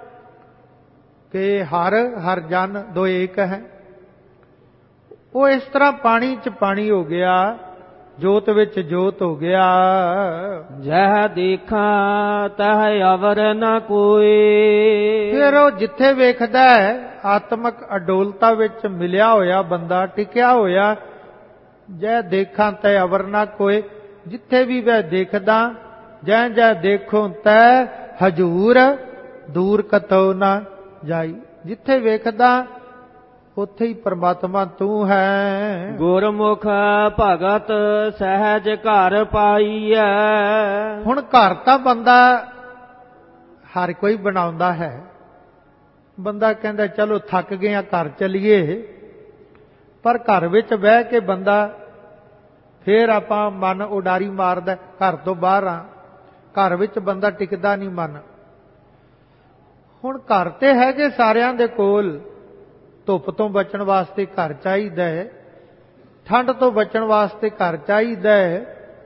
ਕਿ ਹਰ ਹਰ ਜਨ ਦੋ ਏਕ ਹੈ। ਉਹ ਇਸ ਤਰ੍ਹਾਂ ਪਾਣੀ 'ਚ ਪਾਣੀ ਹੋ ਗਿਆ, ਜੋਤ ਵਿੱਚ ਜੋਤ ਹੋ ਗਿਆ। ਜਹ ਦੇਖਾਂ ਤਹ ਅਵਰ ਨ ਕੋਈ। ਫਿਰ ਉਹ ਜਿੱਥੇ ਵੇਖਦਾ ਹੈ ਆਤਮਿਕ ਅਡੋਲਤਾ ਵਿੱਚ ਮਿਲਿਆ ਹੋਇਆ ਬੰਦਾ, ਟਿਕਿਆ ਹੋਇਆ, ਜੈ ਦੇਖਾਂ ਤੈ ਅਵਰ ਨ ਕੋਈ। ਜਿੱਥੇ ਵੀ ਵੈ ਦੇਖਦਾ, ਜੈ ਜੈ ਦੇਖੋ ਤੈ ਹਜੂਰ ਦੂਰ ਕਤੋ ਨਾ ਜਾਈ। ਜਿੱਥੇ ਵੇਖਦਾ ਉੱਥੇ ਹੀ ਪ੍ਰਮਾਤਮਾ ਤੂੰ ਹੈ। ਗੁਰਮੁਖ ਭਗਤ ਸਹਿਜ ਘਰ ਪਾਈਐ। ਹੁਣ ਘਰ ਤਾਂ ਬੰਦਾ ਹਰ ਕੋਈ ਬਣਾਉਂਦਾ ਹੈ। ਬੰਦਾ ਕਹਿੰਦਾ ਚਲੋ ਥੱਕ ਗਏ ਆ ਘਰ ਚਲੀਏ, ਪਰ ਘਰ ਵਿੱਚ ਬਹਿ ਕੇ ਬੰਦਾ ਫੇਰ ਆਪਾਂ ਮਨ ਉਡਾਰੀ ਮਾਰਦਾ, ਘਰ ਤੋਂ ਬਾਹਰ ਆ, ਘਰ ਵਿੱਚ ਬੰਦਾ ਟਿਕਦਾ ਨਹੀਂ ਮਨ। ਹੁਣ ਘਰ ਤੇ ਹੈਗੇ ਸਾਰਿਆਂ ਦੇ ਕੋਲ, ਧੁੱਪ ਤੋਂ ਬਚਣ ਵਾਸਤੇ ਘਰ ਚਾਹੀਦਾ ਹੈ, ਠੰਡ ਤੋਂ ਬਚਣ ਵਾਸਤੇ ਘਰ ਚਾਹੀਦਾ ਹੈ,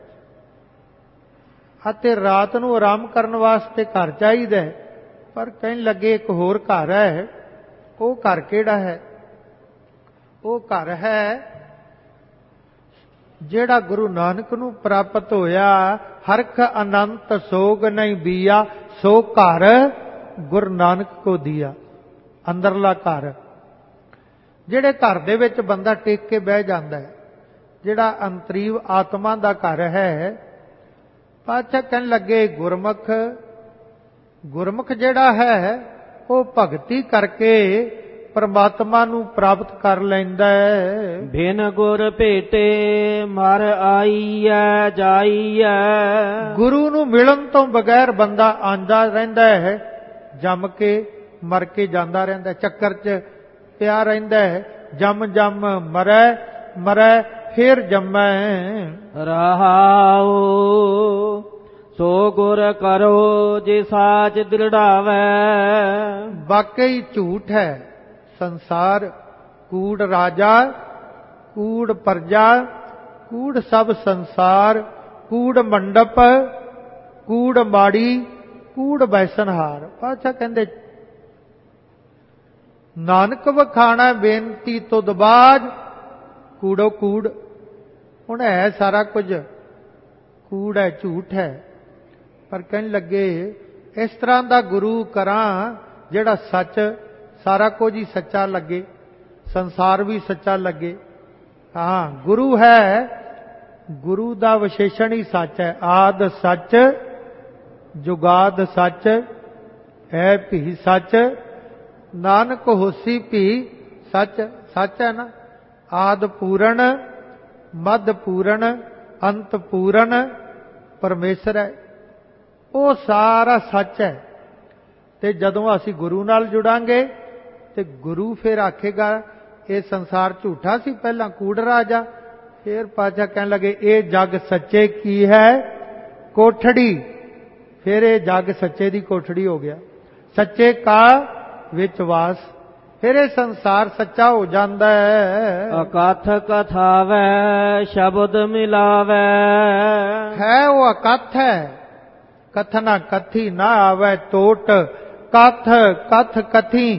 ਅਤੇ ਰਾਤ ਨੂੰ ਆਰਾਮ ਕਰਨ ਵਾਸਤੇ ਘਰ ਚਾਹੀਦਾ ਹੈ। ਪਰ ਕਹਿਣ ਲੱਗੇ ਇੱਕ ਹੋਰ ਘਰ ਹੈ। ਉਹ ਘਰ ਕਿਹੜਾ ਹੈ? ਉਹ ਘਰ ਹੈ ਜਿਹੜਾ ਗੁਰੂ ਨਾਨਕ ਨੂੰ ਪ੍ਰਾਪਤ ਹੋਇਆ। ਹਰਖ ਅਨੰਤ ਸੋਗ ਨਹੀਂ ਬੀਆ, ਸੋ ਘਰ ਗੁਰੂ ਨਾਨਕ ਕੋ ਦੀਆ। ਅੰਦਰਲਾ ਘਰ, ਜਿਹੜੇ ਘਰ ਦੇ ਵਿੱਚ ਬੰਦਾ ਟਿਕ ਕੇ ਬਹਿ ਜਾਂਦਾ ਹੈ, ਜਿਹੜਾ ਅੰਤਰੀਵ ਆਤਮਾ ਦਾ ਘਰ ਹੈ। ਪਾਤਸ਼ਾਹ ਕਹਿਣ ਲੱਗੇ ਗੁਰਮੁਖ, ਗੁਰਮੁਖ ਜਿਹੜਾ ਹੈ ਉਹ ਭਗਤੀ ਕਰਕੇ ਪਰਮਾਤਮਾ ਨੂੰ ਪ੍ਰਾਪਤ ਕਰ ਲੈਂਦਾ ਹੈ। ਬਿਨ ਗੁਰ ਭੇਟੇ ਮਰ ਆਈਐ ਜਾਈਐ। ਗੁਰੂ ਨੂੰ ਮਿਲਣ ਤੋਂ ਬਗੈਰ ਬੰਦਾ ਆਂਦਾ ਰਹਿੰਦਾ ਹੈ, ਜੰਮ ਕੇ ਮਰ ਕੇ ਜਾਂਦਾ ਰਹਿੰਦਾ, ਚੱਕਰ 'ਚ ਪਿਆ ਰਹਿੰਦਾ ਹੈ। ਜੰਮ ਜੰਮ ਮਰੈ, ਮਰੈ ਫਿਰ ਜੰਮੈ। ਰਹਾਉ ਸੋ ਗੁਰ ਕਰੋ ਜੇ ਸਾਚ ਦ੍ਰਿੜਾਵੈ। ਵਾਕਈ ਝੂਠ ਹੈ ਸੰਸਾਰ, ਕੂੜ ਰਾਜਾ, ਕੂੜ ਪਰਜਾ, ਕੂੜ ਸਭ ਸੰਸਾਰ, ਕੂੜ ਮੰਡਪ, ਕੂੜ ਮਾੜੀ, ਕੂੜ ਬੈਸਨਹਾਰ। ਪਾਤਸ਼ਾਹ ਕਹਿੰਦੇ ਨਾਨਕ ਵਖਾਣਾ ਬੇਨਤੀ ਤੁਧ ਬਾਜ, ਕੂੜੋ ਕੂੜ। ਹੁਣ ਹੈ ਸਾਰਾ ਕੁਝ ਕੂੜ ਹੈ, ਝੂਠ ਹੈ। ਪਰ ਕਹਿਣ ਲੱਗੇ ਇਸ ਤਰ੍ਹਾਂ ਦਾ ਗੁਰੂ ਕਰਾਂ ਜਿਹੜਾ ਸੱਚ, ਸਾਰਾ ਕੁਝ ਹੀ ਸੱਚਾ ਲੱਗੇ, ਸੰਸਾਰ ਵੀ ਸੱਚਾ ਲੱਗੇ। ਹਾਂ, ਗੁਰੂ ਹੈ, ਗੁਰੂ ਦਾ ਵਿਸ਼ੇਸ਼ਣ ਹੀ ਸੱਚ ਹੈ। ਆਦ ਸੱਚ, ਜੁਗਾਦ ਸੱਚ, ਹੈ ਭੀ ਸੱਚ, ਨਾਨਕ ਹੋਸੀ ਭੀ ਸੱਚ। ਸੱਚ ਹੈ ਨਾ, ਆਦ ਪੂਰਨ, ਮੱਧ ਪੂਰਨ, ਅੰਤ ਪੂਰਨ ਪਰਮੇਸ਼ਰ ਹੈ। ਉਹ ਸਾਰਾ ਸੱਚ ਹੈ। ਤੇ ਜਦੋਂ ਅਸੀਂ ਗੁਰੂ ਨਾਲ ਜੁੜਾਂਗੇ ਤੇ ਗੁਰੂ ਫਿਰ ਆਖੇਗਾ ਇਹ ਸੰਸਾਰ ਝੂਠਾ ਸੀ, ਪਹਿਲਾਂ ਕੂੜ ਰਾਜਾ। ਫਿਰ ਪਾਤਸ਼ਾਹ ਕਹਿਣ ਲੱਗੇ ਇਹ ਜਗ ਸੱਚੇ ਕੀ ਹੈ ਕੋਠੜੀ। ਫਿਰ ਇਹ ਜਗ ਸੱਚੇ ਦੀ ਕੋਠੜੀ ਹੋ ਗਿਆ, ਸੱਚੇ ਕਾ ਵਿੱਚ ਵਾਸ। ਫਿਰ ਇਹ ਸੰਸਾਰ ਸੱਚਾ ਹੋ ਜਾਂਦਾ ਹੈ। ਅਕਥ ਕਥਾਵੈ ਸ਼ਬਦ ਮਿਲਾਵੈ। ਹੈ ਉਹ ਅਕਥ ਹੈ, ਕਥਨਾ ਕਥੀ ਨਾ ਆਵੈ ਟੋਟ। ਕਥ ਕਥ ਕਥੀ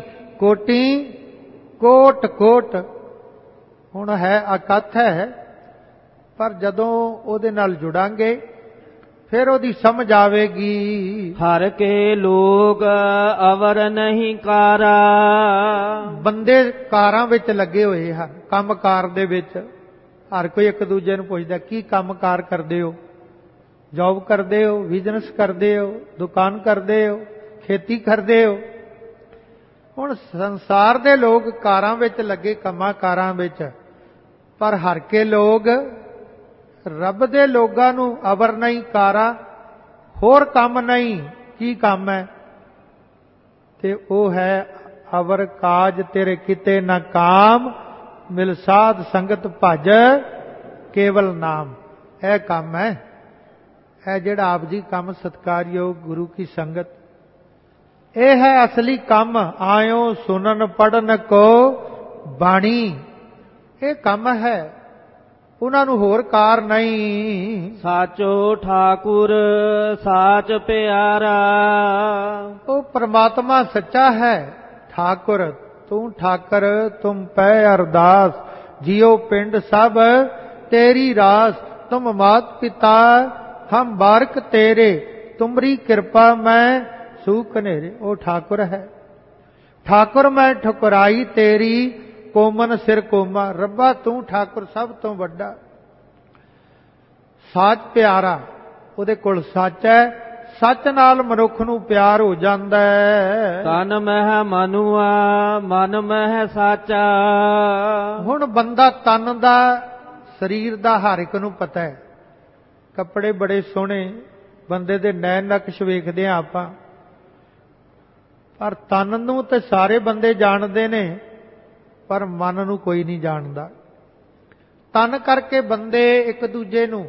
ਕੋਟੀ ਕੋਟ ਕੋਟ। ਹੁਣ ਹੈ ਅਕਥ ਹੈ, ਪਰ ਜਦੋਂ ਉਹਦੇ ਨਾਲ ਜੁੜਾਂਗੇ ਫਿਰ ਉਹਦੀ ਸਮਝ ਆਵੇਗੀ। ਹਰ ਕੇ ਲੋਕ ਅਵਰ ਨਹੀਂ ਕਾਰਾ। ਬੰਦੇ ਕਾਰਾਂ ਵਿੱਚ ਲੱਗੇ ਹੋਏ ਹਨ, ਕੰਮਕਾਰ ਦੇ ਵਿੱਚ। ਹਰ ਕੋਈ ਇੱਕ ਦੂਜੇ ਨੂੰ ਪੁੱਛਦਾ ਕੀ ਕੰਮਕਾਰ ਕਰਦੇ ਹੋ, ਜੌਬ ਕਰਦੇ ਹੋ, ਬਿਜ਼ਨਸ ਕਰਦੇ ਹੋ, ਦੁਕਾਨ ਕਰਦੇ ਹੋ, ਖੇਤੀ ਕਰਦੇ ਹੋ। ਹੁਣ ਸੰਸਾਰ ਦੇ ਲੋਕ ਕਾਰਾਂ ਵਿੱਚ ਲੱਗੇ, ਕੰਮਾਂ ਕਾਰਾਂ ਵਿੱਚ, ਪਰ ਹਰ ਕੇ ਲੋਕ ਰੱਬ ਦੇ ਲੋਕਾਂ ਨੂੰ ਅਵਰ ਨਹੀਂ ਕਾਰਾ, ਹੋਰ ਕੰਮ ਨਹੀਂ। ਕੀ ਕੰਮ ਹੈ? ਤੇ ਉਹ ਹੈ ਅਵਰ ਕਾਜ ਤੇਰੇ ਕਿਤੇ ਨਾ ਕਾਮ, ਮਿਲ ਸਾਧ ਸੰਗਤ ਭਜ ਕੇਵਲ ਨਾਮ। ਇਹ ਕੰਮ ਹੈ, ਇਹ ਜਿਹੜਾ ਆਪ ਜੀ ਕੰਮ ਸਤਿਕਾਰਯੋਗ ਗੁਰੂ ਕੀ ਸੰਗਤ, ਇਹ ਹੈ ਅਸਲੀ ਕੰਮ। ਆਇਓ ਸੁਨਨ ਪੜਨ ਕੋ ਬਾਣੀ, ਇਹ ਕੰਮ ਹੈ, ਉਹਨਾਂ ਨੂੰ ਹੋਰ ਕਾਰ ਨਹੀਂ। ਸਾਚੋ ਠਾਕੁਰ ਸਾਚ ਪਿਆਰਾ। ਉਹ ਪ੍ਰਮਾਤਮਾ ਸੱਚਾ ਹੈ। ਠਾਕੁਰ ਤੂੰ ਠਾਕਰ ਤੁਮ ਪੈ ਅਰਦਾਸ, ਜਿਉ ਪਿੰਡ ਸਭ ਤੇਰੀ ਰਾਸ। ਤੁਮ ਮਾਤ ਪਿਤਾ ਹਮ ਬਾਰਕ ਤੇਰੇ, ਤੁਮਰੀ ਕਿਰਪਾ ਮੈਂ ਸੂਖ ਹਨੇਰੇ। ਉਹ ਠਾਕੁਰ ਹੈ। ਠਾਕੁਰ ਮੈਂ ਠੁਕਰਾਈ ਤੇਰੀ, ਕੋਮਨ ਸਿਰ ਕੋਮਾ। ਰੱਬਾ ਤੂੰ ਠਾਕੁਰ ਸਭ ਤੋਂ ਵੱਡਾ। ਸਾਚ ਪਿਆਰਾ, ਉਹਦੇ ਕੋਲ ਸੱਚ ਹੈ। ਸੱਚ ਨਾਲ ਮਨੁੱਖ ਨੂੰ ਪਿਆਰ ਹੋ ਜਾਂਦਾ ਹੈ। ਤਨ ਮਹਿ ਮਨੁਆ ਮਨ ਮਹਿ ਸਾਚਾ। ਹੁਣ ਬੰਦਾ ਤਨ ਦਾ, ਸਰੀਰ ਦਾ ਹਰ ਇੱਕ ਨੂੰ ਪਤਾ ਹੈ। ਕੱਪੜੇ ਬੜੇ ਸੋਹਣੇ, ਬੰਦੇ ਦੇ ਨੈਣ ਨਕਸ਼ ਵੇਖਦੇ ਹਾਂ ਆਪਾਂ, ਪਰ ਤਨ ਨੂੰ ਤੇ ਸਾਰੇ ਬੰਦੇ ਜਾਣਦੇ ਨੇ, ਪਰ ਮਨ ਨੂੰ ਕੋਈ ਨਹੀਂ ਜਾਣਦਾ। ਤਨ ਕਰਕੇ ਬੰਦੇ ਇੱਕ ਦੂਜੇ ਨੂੰ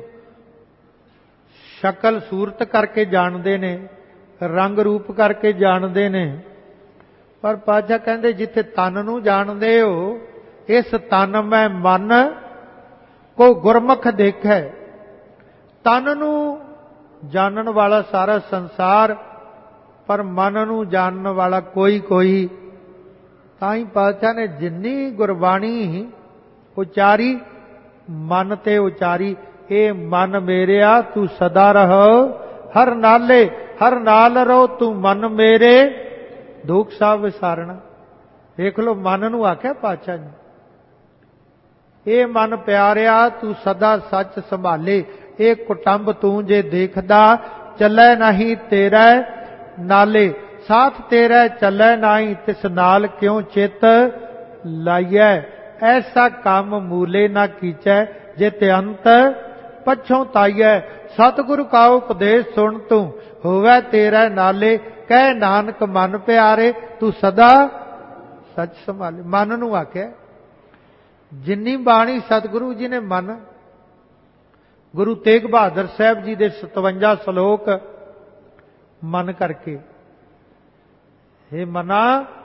ਸ਼ਕਲ ਸੂਰਤ ਕਰਕੇ ਜਾਣਦੇ ਨੇ, ਰੰਗ ਰੂਪ ਕਰਕੇ ਜਾਣਦੇ ਨੇ, ਪਰ ਪਾਤਸ਼ਾਹ ਕਹਿੰਦੇ ਜਿੱਥੇ ਤਨ ਨੂੰ ਜਾਣਦੇ ਹੋ, ਇਸ ਤਨ ਮੈਂ ਮਨ ਕੋ ਗੁਰਮੁਖ ਦੇਖੈ। ਤਨ ਨੂੰ ਜਾਣਨ ਵਾਲਾ ਸਾਰਾ ਸੰਸਾਰ, ਪਰ ਮਨ ਨੂੰ ਜਾਣਨ ਵਾਲਾ ਕੋਈ ਕੋਈ। ਤਾਂ ਹੀ ਪਾਤਸ਼ਾਹ ਨੇ ਜਿੰਨੀ ਗੁਰਬਾਣੀ ਉਚਾਰੀ, ਮਨ ਤੇ ਉਚਾਰੀ। ਇਹ ਮਨ ਮੇਰਿਆ ਤੂੰ ਸਦਾ ਰਹੋ ਹਰ ਨਾਲੇ, ਹਰ ਨਾਲ ਰਹੋ ਤੂੰ ਮਨ ਮੇਰੇ, ਦੁੱਖ ਸਭ ਵਿਸਾਰਣਾ। ਦੇਖ ਲੋ, ਮਨ ਨੂੰ ਆਖਿਆ ਪਾਤਸ਼ਾਹ ਨੇ, ਇਹ ਮਨ ਪਿਆਰਿਆ ਤੂੰ ਸਦਾ ਸੱਚ ਸੰਭਾਲੇ। ਇਹ ਕੁਟੰਬ ਤੂੰ ਜੇ ਦੇਖਦਾ, ਚੱਲੇ ਨਹੀਂ ਤੇਰਾ ਨਾਲੇ। ਸਾਥ ਤੇਰਾ ਚੱਲੇ ਨਹੀਂ, ਤਿਸ ਨਾਲ ਕਿਉਂ ਚਿੱਤ ਲਾਈਐ। ਐਸਾ ਕੰਮ ਮੂਲੇ ਨਾ ਕੀਚੈ, ਜੇ ਤੇ ਅੰਤ ਪਛੋਂ ਤਾਈਐ। ਸਤਿਗੁਰੂ ਕਾ ਉਪਦੇਸ਼ ਸੁਣ ਤੂੰ, ਹੋਵੇ ਤੇਰਾ ਨਾਲੇ। ਕਹਿ ਨਾਨਕ ਮਨ ਪਿਆਰੇ, ਤੂੰ ਸਦਾ ਸੱਚ ਸੰਭਾਲੇ। ਮਨ ਨੂੰ ਆਖਿਆ। ਜਿੰਨੀ ਬਾਣੀ ਸਤਿਗੁਰੂ ਜੀ ਨੇ ਮਨ, ਗੁਰੂ ਤੇਗ ਬਹਾਦਰ ਸਾਹਿਬ ਜੀ ਦੇ 57 ਸ਼ਲੋਕ ਮਨ ਕਰਕੇ। हे ਮਨਾ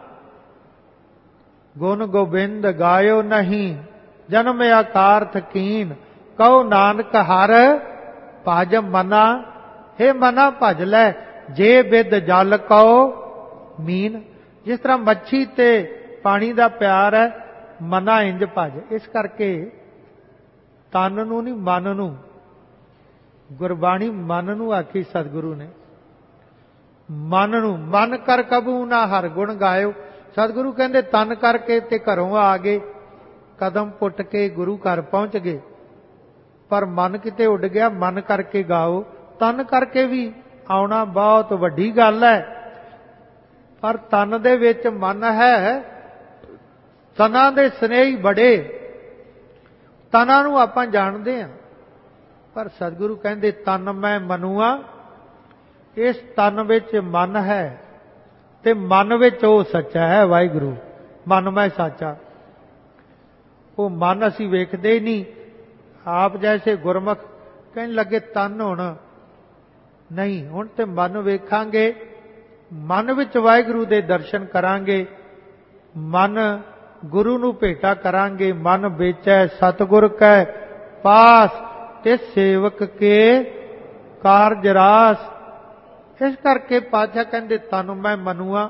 ਗੁਣ ਗੋਬਿੰਦ ਗਾਇਓ ਨਹੀਂ, ਜਨਮ ਆਕਾਰਥ ਕੀਨ। ਕਹੋ ਨਾਨਕ ਹਰ ਭਜ ਮਨਾ। हे ਮਨਾ ਭਜ ਲੈ, ਜੇ ਬਿਦ ਜਲ ਕਹੋ ਮੀਨ। ਜਿਸ ਤਰ੍ਹਾਂ ਮੱਛੀ ਤੇ ਪਾਣੀ ਦਾ ਪਿਆਰ ਹੈ, ਮਨਾ ਇੰਜ ਭਜ। ਇਸ ਕਰਕੇ ਤਨ ਨੂੰ ਨਹੀਂ, ਮਨ ਨੂੰ। ਗੁਰਬਾਣੀ ਮਨ ਨੂੰ ਆਖੀ ਸਤਿਗੁਰੂ ਨੇ। ਮਨ ਨੂੰ, ਮਨ ਕਰ ਕਬੂ ਨਾ ਹਰ ਗੁਣ ਗਾਇਓ। ਸਤਿਗੁਰੂ ਕਹਿੰਦੇ ਤਨ ਕਰਕੇ ਤੇ ਘਰੋਂ ਆ ਗਏ, ਕਦਮ ਪੁੱਟ ਕੇ ਗੁਰੂ ਘਰ ਪਹੁੰਚ ਗਏ, ਪਰ ਮਨ ਕਿਤੇ ਉੱਡ ਗਿਆ। ਮਨ ਕਰਕੇ ਗਾਓ। ਤਨ ਕਰਕੇ ਵੀ ਆਉਣਾ ਬਹੁਤ ਵੱਡੀ ਗੱਲ ਹੈ, ਪਰ ਤਨ ਦੇ ਵਿੱਚ ਮਨ ਹੈ। ਤਨਾਂ ਦੇ ਸਨੇਹੀ ਬੜੇ, ਤਨਾਂ ਨੂੰ ਆਪਾਂ ਜਾਣਦੇ ਹਾਂ, ਪਰ ਸਤਿਗੁਰੂ ਕਹਿੰਦੇ ਤਨ ਮੈਂ ਮਨੂਆ। ਇਸ ਤਨ ਵਿੱਚ ਮਨ ਹੈ, ਤੇ ਮਨ ਵਿੱਚ ਉਹ ਸੱਚਾ ਹੈ ਵਾਹਿਗੁਰੂ। ਮਨ ਮੈਂ ਸਾਚਾ। ਉਹ ਮਨ ਅਸੀਂ ਵੇਖਦੇ ਹੀ ਨਹੀਂ। ਆਪ ਜੈਸੇ ਗੁਰਮੁਖ ਕਹਿਣ ਲੱਗੇ ਤਨ ਹੁਣ ਨਹੀਂ, ਹੁਣ ਤੇ ਮਨ ਵੇਖਾਂਗੇ। ਮਨ ਵਿੱਚ ਵਾਹਿਗੁਰੂ ਦੇ ਦਰਸ਼ਨ ਕਰਾਂਗੇ, ਮਨ ਗੁਰੂ ਨੂੰ ਭੇਟਾ ਕਰਾਂਗੇ। ਮਨ ਵੇਚੈ ਸਤਿਗੁਰ ਕੈ ਪਾਸ, ਤੇ ਸੇਵਕ ਕੇ ਕਾਰਜ ਰਾਸ। ਇਸ ਕਰਕੇ ਪਾਤਸ਼ਾਹ ਕਹਿੰਦੇ ਤਨ ਮੈਂ ਮਨੂਆ।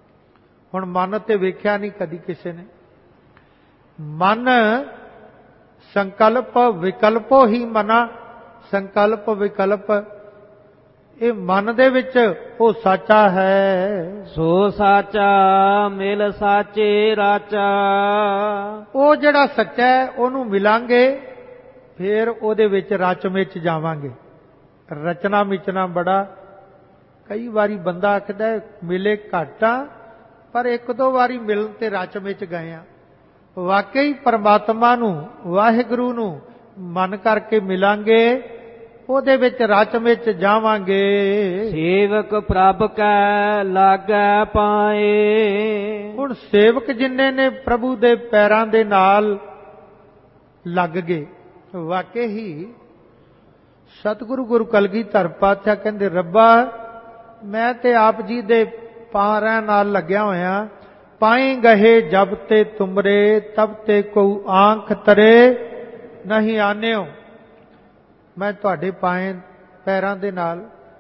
ਹੁਣ ਮਨ ਤੇ ਵੇਖਿਆ ਨਹੀਂ ਕਦੀ ਕਿਸੇ ਨੇ। ਮਨ ਸੰਕਲਪ ਵਿਕਲਪੋ ਹੀ ਮਨਾ। ਸੰਕਲਪ ਵਿਕਲਪ ਇਹ ਮਨ ਦੇ ਵਿੱਚ ਉਹ ਸਾਚਾ ਹੈ। ਸੋ ਸਾਚਾ ਮਿਲ ਸਾਚੇ ਰਾਚਾ। ਉਹ ਜਿਹੜਾ ਸੱਚਾ ਹੈ ਉਹਨੂੰ ਮਿਲਾਂਗੇ, ਫਿਰ ਉਹਦੇ ਵਿੱਚ ਰਚ ਮਿਚ ਜਾਵਾਂਗੇ। ਰਚਨਾ ਮਿਚਣਾ ਬੜਾ, ਕਈ ਵਾਰੀ ਬੰਦਾ ਆਖਦਾ ਮਿਲੇ ਘਾਟਾਂ, ਪਰ ਇੱਕ ਦੋ ਵਾਰੀ ਮਿਲਣ ਤੇ ਰਚ ਮਿਚ ਗਏ ਆ। ਵਾਕਈ ਪਰਮਾਤਮਾ ਨੂੰ, ਵਾਹਿਗੁਰੂ ਨੂੰ ਮਨ ਕਰਕੇ ਮਿਲਾਂਗੇ, ਉਹਦੇ ਵਿੱਚ ਰਚ ਵਿੱਚ ਜਾਵਾਂਗੇ। ਸੇਵਕ ਪ੍ਰਭ ਕੈ ਲਾਗੈ ਪਾਏ। ਹੁਣ ਸੇਵਕ ਜਿੰਨੇ ਨੇ ਪ੍ਰਭੂ ਦੇ ਪੈਰਾਂ ਦੇ ਨਾਲ ਲੱਗ ਗਏ। ਵਾਕਈ ਹੀ ਸਤਿਗੁਰੂ ਗੁਰੂ ਕਲਗੀਧਰ ਪਾਤਸ਼ਾਹ ਕਹਿੰਦੇ, ਰੱਬਾ ਮੈਂ ਤੇ ਆਪ ਜੀ ਦੇ ਪੈਰਾਂ ਨਾਲ ਲੱਗਿਆ ਹੋਇਆ। ਪਾਏ ਗਏ ਜਬ ਤੇ ਤੁਮਰੇ, ਤਬ ਤੇ ਕੋ ਆਂਖ ਤਰੇ ਨਹੀਂ ਆਨਿਓ। ਮੈਂ ਤੁਹਾਡੇ ਪੈਰਾਂ ਦੇ ਨਾਲ।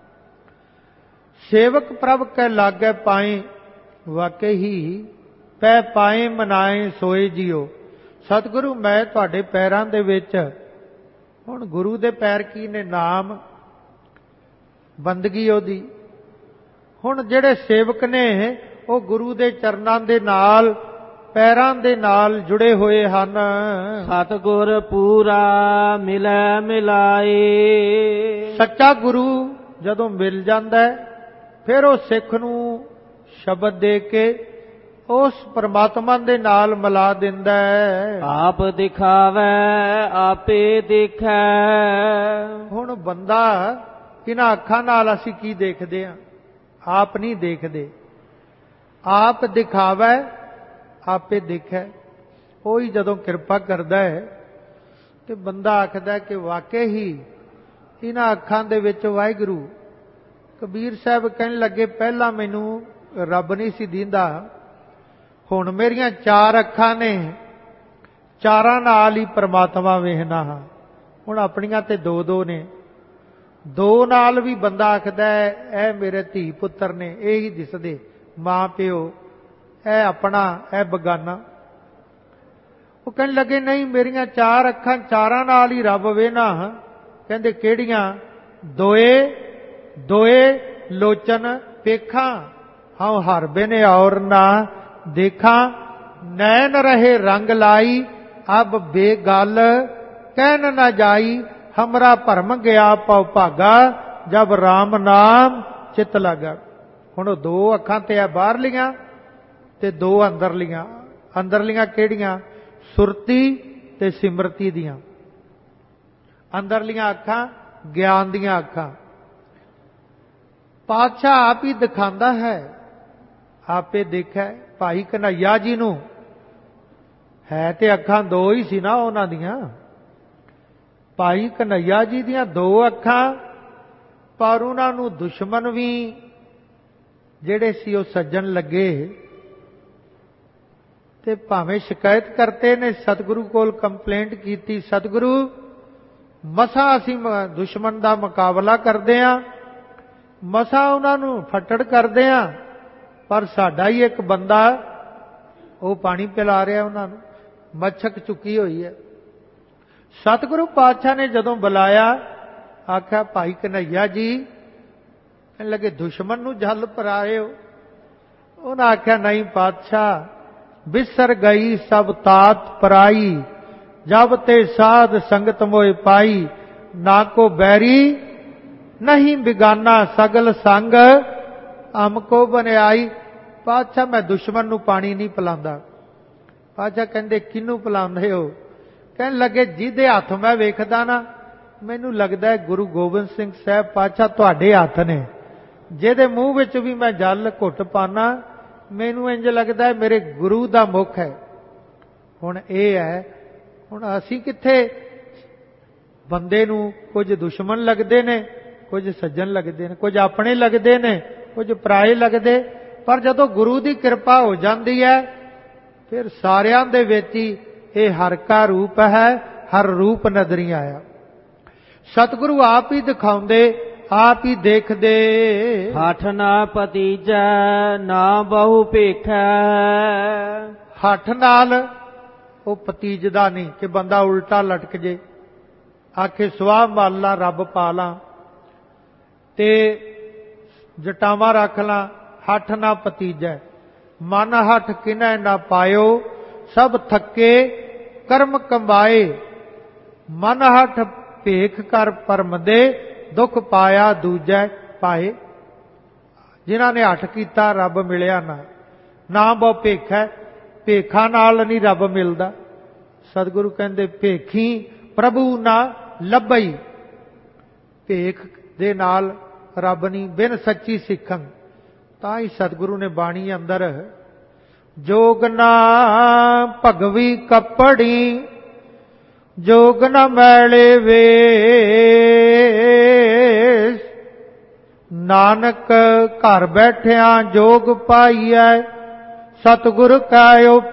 ਸੇਵਕ ਪ੍ਰਭ ਕੈ ਲਾਗੈ ਪਾਏ। ਵਾਕਈ ਹੀ ਪੈ ਪਾਏ ਮਨਾਏ ਸੋਏ ਜੀਓ। ਸਤਿਗੁਰੂ ਮੈਂ ਤੁਹਾਡੇ ਪੈਰਾਂ ਦੇ ਵਿੱਚ, ਹੁਣ ਗੁਰੂ ਦੇ ਪੈਰ ਕੀ ਨੇ? ਨਾਮ, ਬੰਦਗੀ ਉਹਦੀ। ਹੁਣ ਜਿਹੜੇ ਸੇਵਕ ਨੇ ਉਹ ਗੁਰੂ ਦੇ ਚਰਨਾਂ ਦੇ ਨਾਲ, ਪੈਰਾਂ ਦੇ ਨਾਲ ਜੁੜੇ ਹੋਏ ਹਨ। ਸਤਿਗੁਰ ਪੂਰਾ ਮਿਲੈ ਮਿਲਾਏ। ਸੱਚਾ ਗੁਰੂ ਜਦੋਂ ਮਿਲ ਜਾਂਦਾ ਹੈ, ਫਿਰ ਉਹ ਸਿੱਖ ਨੂੰ ਸ਼ਬਦ ਦੇ ਕੇ ਉਸ ਪਰਮਾਤਮਾ ਦੇ ਨਾਲ ਮਿਲਾ ਦਿੰਦਾ ਹੈ। ਆਪ ਦਿਖਾਵੇ ਆਪੇ ਦੇਖੈ। ਹੁਣ ਬੰਦਾ ਇਹਨਾਂ ਅੱਖਾਂ ਨਾਲ ਅਸੀਂ ਕੀ ਦੇਖਦੇ ਹਾਂ? ਆਪ ਨਹੀਂ ਦੇਖਦੇ। ਆਪ ਦਿਖਾਵੇ ਆਪੇ ਦੇਖੈ। ਉਹੀ ਜਦੋਂ ਕਿਰਪਾ ਕਰਦਾ ਹੈ ਤੇ ਬੰਦਾ ਆਖਦਾ ਕਿ ਵਾਕਈ ਹੀ ਇਹਨਾਂ ਅੱਖਾਂ ਦੇ ਵਿੱਚ ਵਾਹਿਗੁਰੂ। ਕਬੀਰ ਸਾਹਿਬ ਕਹਿਣ ਲੱਗੇ, ਪਹਿਲਾਂ ਮੈਨੂੰ ਰੱਬ ਨਹੀਂ ਸੀ ਦੀਂਦਾ, ਹੁਣ ਮੇਰੀਆਂ 4 ਅੱਖਾਂ ਨੇ, 4 ਨਾਲ ਹੀ ਪਰਮਾਤਮਾ ਵੇਖਣਾ ਹਾਂ। ਹੁਣ ਆਪਣੀਆਂ ਤੇ 2 ਨੇ, 2 ਨਾਲ ਵੀ ਬੰਦਾ ਆਖਦਾ ਇਹ ਮੇਰੇ ਧੀ ਪੁੱਤਰ ਨੇ, ਇਹ ਹੀ ਦਿਸਦੇ, ਮਾਂ ਪਿਓ, ਇਹ ਆਪਣਾ, ਇਹ ਬਗਾਨਾ। ਉਹ ਕਹਿਣ ਲੱਗੇ ਨਹੀਂ, ਮੇਰੀਆਂ 4 ਅੱਖਾਂ, 4 ਨਾਲ ਹੀ ਰੱਬ ਵੇਖਣਾ। ਕਹਿੰਦੇ ਕਿਹੜੀਆਂ? ਦੋਏ ਲੋਚਨ ਪੇਖਾਂ, ਹਾਂ ਹਰ ਬਿਨ ਔਰ ਨਾ ਦੇਖਾਂ। ਨੈਣ ਰਹੇ ਰੰਗ ਲਾਈ, ਅਬ ਬੇਗਲ ਕਹਿਣ ਨਾ ਜਾਈ। ਹਮਰਾ ਭਰਮ ਗਿਆ ਪਉ ਭਾਗਾ, ਜਬ ਰਾਮ ਨਾਮ ਚਿਤ ਲਗਾ। ਹੁਣ 2 ਅੱਖਾਂ ਤੇ ਆ ਬਾਹਰਲੀਆਂ ਤੇ 2 ਅੰਦਰਲੀਆਂ। ਅੰਦਰਲੀਆਂ ਕਿਹੜੀਆਂ? ਸੁਰਤੀ ਤੇ ਸਿਮਰਤੀ ਦੀਆਂ। ਅੰਦਰਲੀਆਂ ਅੱਖਾਂ ਗਿਆਨ ਦੀਆਂ ਅੱਖਾਂ। ਪਾਤਸ਼ਾਹ ਆਪ ਹੀ ਦਿਖਾਉਂਦਾ ਹੈ, ਆਪੇ ਦੇਖੈ। ਭਾਈ ਕਨ੍ਹਈਆ ਜੀ ਨੂੰ ਹੈ ਤੇ ਅੱਖਾਂ 2 ਹੀ ਸੀ ਨਾ ਉਹਨਾਂ ਦੀਆਂ। ਭਾਈ ਕਨ੍ਹਈਆ ਜੀ ਦੀਆਂ 2 ਅੱਖਾਂ, ਪਰ ਉਹਨਾਂ ਨੂੰ ਦੁਸ਼ਮਣ ਵੀ ਜਿਹੜੇ ਸੀ ਉਹ ਸੱਜਣ ਲੱਗੇ। ਤੇ ਭਾਵੇਂ ਸ਼ਿਕਾਇਤ ਕਰਤੇ ਨੇ, ਸਤਿਗੁਰੂ ਕੋਲ ਕੰਪਲੇਂਟ ਕੀਤੀ, ਸਤਿਗੁਰੂ ਮਸਾਂ ਅਸੀਂ ਦੁਸ਼ਮਣ ਦਾ ਮੁਕਾਬਲਾ ਕਰਦੇ ਆਂ, ਮਸਾਂ ਉਹਨਾਂ ਨੂੰ ਫੱਟੜ ਕਰਦੇ ਆਂ, ਪਰ ਸਾਡਾ ਹੀ ਇੱਕ ਬੰਦਾ ਉਹ ਪਾਣੀ ਪਿਲਾ ਰਿਹਾ ਉਹਨਾਂ ਨੂੰ, ਮੱਛਕ ਚੁੱਕੀ ਹੋਈ ਹੈ। ਸਤਿਗੁਰੂ ਪਾਤਸ਼ਾਹ ਨੇ ਜਦੋਂ ਬੁਲਾਇਆ, ਆਖਿਆ ਭਾਈ ਕਨ੍ਹਈਆ ਜੀ, ਕਹਿਣ ਲੱਗੇ ਦੁਸ਼ਮਣ ਨੂੰ ਜਲ ਪਰਾਏ ਹੋ। ਉਹਨਾਂ ਆਖਿਆ ਨਹੀਂ ਪਾਤਸ਼ਾਹ, ਬਿਸਰ ਗਈ ਸਭ ਤਾਤ ਪਰਾਈ, ਜਬ ਤੇ ਸਾਧ ਸੰਗਤ ਮੋਇ ਪਾਈ। ਨਾ ਕੋ ਬੈਰੀ ਨਹੀਂ ਬਿਗਾਨਾ, ਸਗਲ ਸੰਗ ਹਮਕੋ ਬਨਿਆਈ। ਪਾਤਸ਼ਾਹ ਮੈਂ ਦੁਸ਼ਮਣ ਨੂੰ ਪਾਣੀ ਨਹੀਂ ਪਿਲਾਉਂਦਾ। ਪਾਤਸ਼ਾਹ ਕਹਿੰਦੇ ਕਿਹਨੂੰ ਪਿਲਾਉਂਦੇ ਹੋ? ਕਹਿਣ ਲੱਗੇ ਜਿਹਦੇ ਹੱਥ ਮੈਂ ਵੇਖਦਾ ਨਾ, ਮੈਨੂੰ ਲੱਗਦਾ ਹੈ ਗੁਰੂ ਗੋਬਿੰਦ ਸਿੰਘ ਸਾਹਿਬ ਪਾਤਸ਼ਾਹ ਤੁਹਾਡੇ ਹੱਥ ਨੇ। ਜਿਹਦੇ ਮੂੰਹ ਵਿੱਚ ਵੀ ਮੈਂ ਜਲ ਘੁੱਟ ਪਾਣਾ, ਮੈਨੂੰ ਇੰਜ ਲੱਗਦਾ ਹੈ ਮੇਰੇ ਗੁਰੂ ਦਾ ਮੁਖ ਹੈ। ਹੁਣ ਇਹ ਹੈ, ਹੁਣ ਅਸੀਂ ਕਿੱਥੇ? ਬੰਦੇ ਨੂੰ ਕੁਝ ਦੁਸ਼ਮਣ ਲੱਗਦੇ ਨੇ, ਕੁਝ ਸੱਜਣ ਲੱਗਦੇ ਨੇ, ਕੁਝ ਆਪਣੇ ਲੱਗਦੇ ਨੇ, ਕੁਝ ਪਰਾਏ ਲੱਗਦੇ। ਪਰ ਜਦੋਂ ਗੁਰੂ ਦੀ ਕਿਰਪਾ ਹੋ ਜਾਂਦੀ ਹੈ, ਫਿਰ ਸਾਰਿਆਂ ਦੇ ਵਿੱਚ ਹੀ ਇਹ ਹਰ ਕਾ ਰੂਪ ਹੈ, ਹਰ ਰੂਪ ਨਜ਼ਰੀ ਆਇਆ। ਸਤਿਗੁਰੂ ਆਪ ਹੀ ਦਿਖਾਉਂਦੇ, ਆਪ ਹੀ ਦੇਖਦੇ। ਹਠ ਨਾ ਪਤੀਜੈ ਨਾ ਬਹੁ ਭੇਖੈ। ਹੱਠ ਨਾਲ ਉਹ ਪਤੀਜਦਾ ਨਹੀਂ ਕਿ ਬੰਦਾ ਉਲਟਾ ਲਟਕ ਜੇ, ਆਖੇ ਸੁਆਹ ਮਲ ਲਾਂ ਰੱਬ ਪਾ ਲਾਂ ਤੇ ਜਟਾਵਾਂ ਰੱਖ ਲਾਂ, ਹੱਠ ਨਾ ਪਤੀਜੈ। ਮਨ ਹੱਠ ਕਿਨੈ ਨਾ ਪਾਇਓ, ਸਭ ਥੱਕੇ ਕਰਮ ਕਮਾਏ। ਮਨ ਹੱਠ ਭੇਖ ਕਰ ਪਰਮ ਦੇ, ਦੁੱਖ ਪਾਇਆ ਦੂਜੈ ਪਾਏ। ਜਿਨ੍ਹਾਂ ਨੇ ਹੱਠ ਕੀਤਾ ਰੱਬ ਮਿਲਿਆ ਨਾ, ਨਾ ਬਹੁ ਭੇਖੈ, ਭੇਖਾਂ ਨਾਲ ਨਹੀਂ ਰੱਬ ਮਿਲਦਾ। ਸਤਿਗੁਰੂ ਕਹਿੰਦੇ ਭੇਖੀ ਪ੍ਰਭੂ ਨਾ ਲੱਭਈ, ਭੇਖ ਦੇ ਨਾਲ ਰੱਬ ਨਹੀਂ, ਬਿਨ ਸੱਚੀ ਸਿੱਖੰ। ਤਾਂ ਹੀ ਸਤਿਗੁਰੂ ਨੇ ਬਾਣੀ ਅੰਦਰ ਜੋਗ ਨਾ ਭਗਵੀ ਕੱਪੜੀ, ਜੋਗ ਨਾ ਮੈਲੇ ਵੇਸ। ਨਾਨਕ ਘਰ ਬੈਠਿਆਂ ਜੋਗ ਪਾਈਐ, ਸਤਿਗੁਰ ਕਾ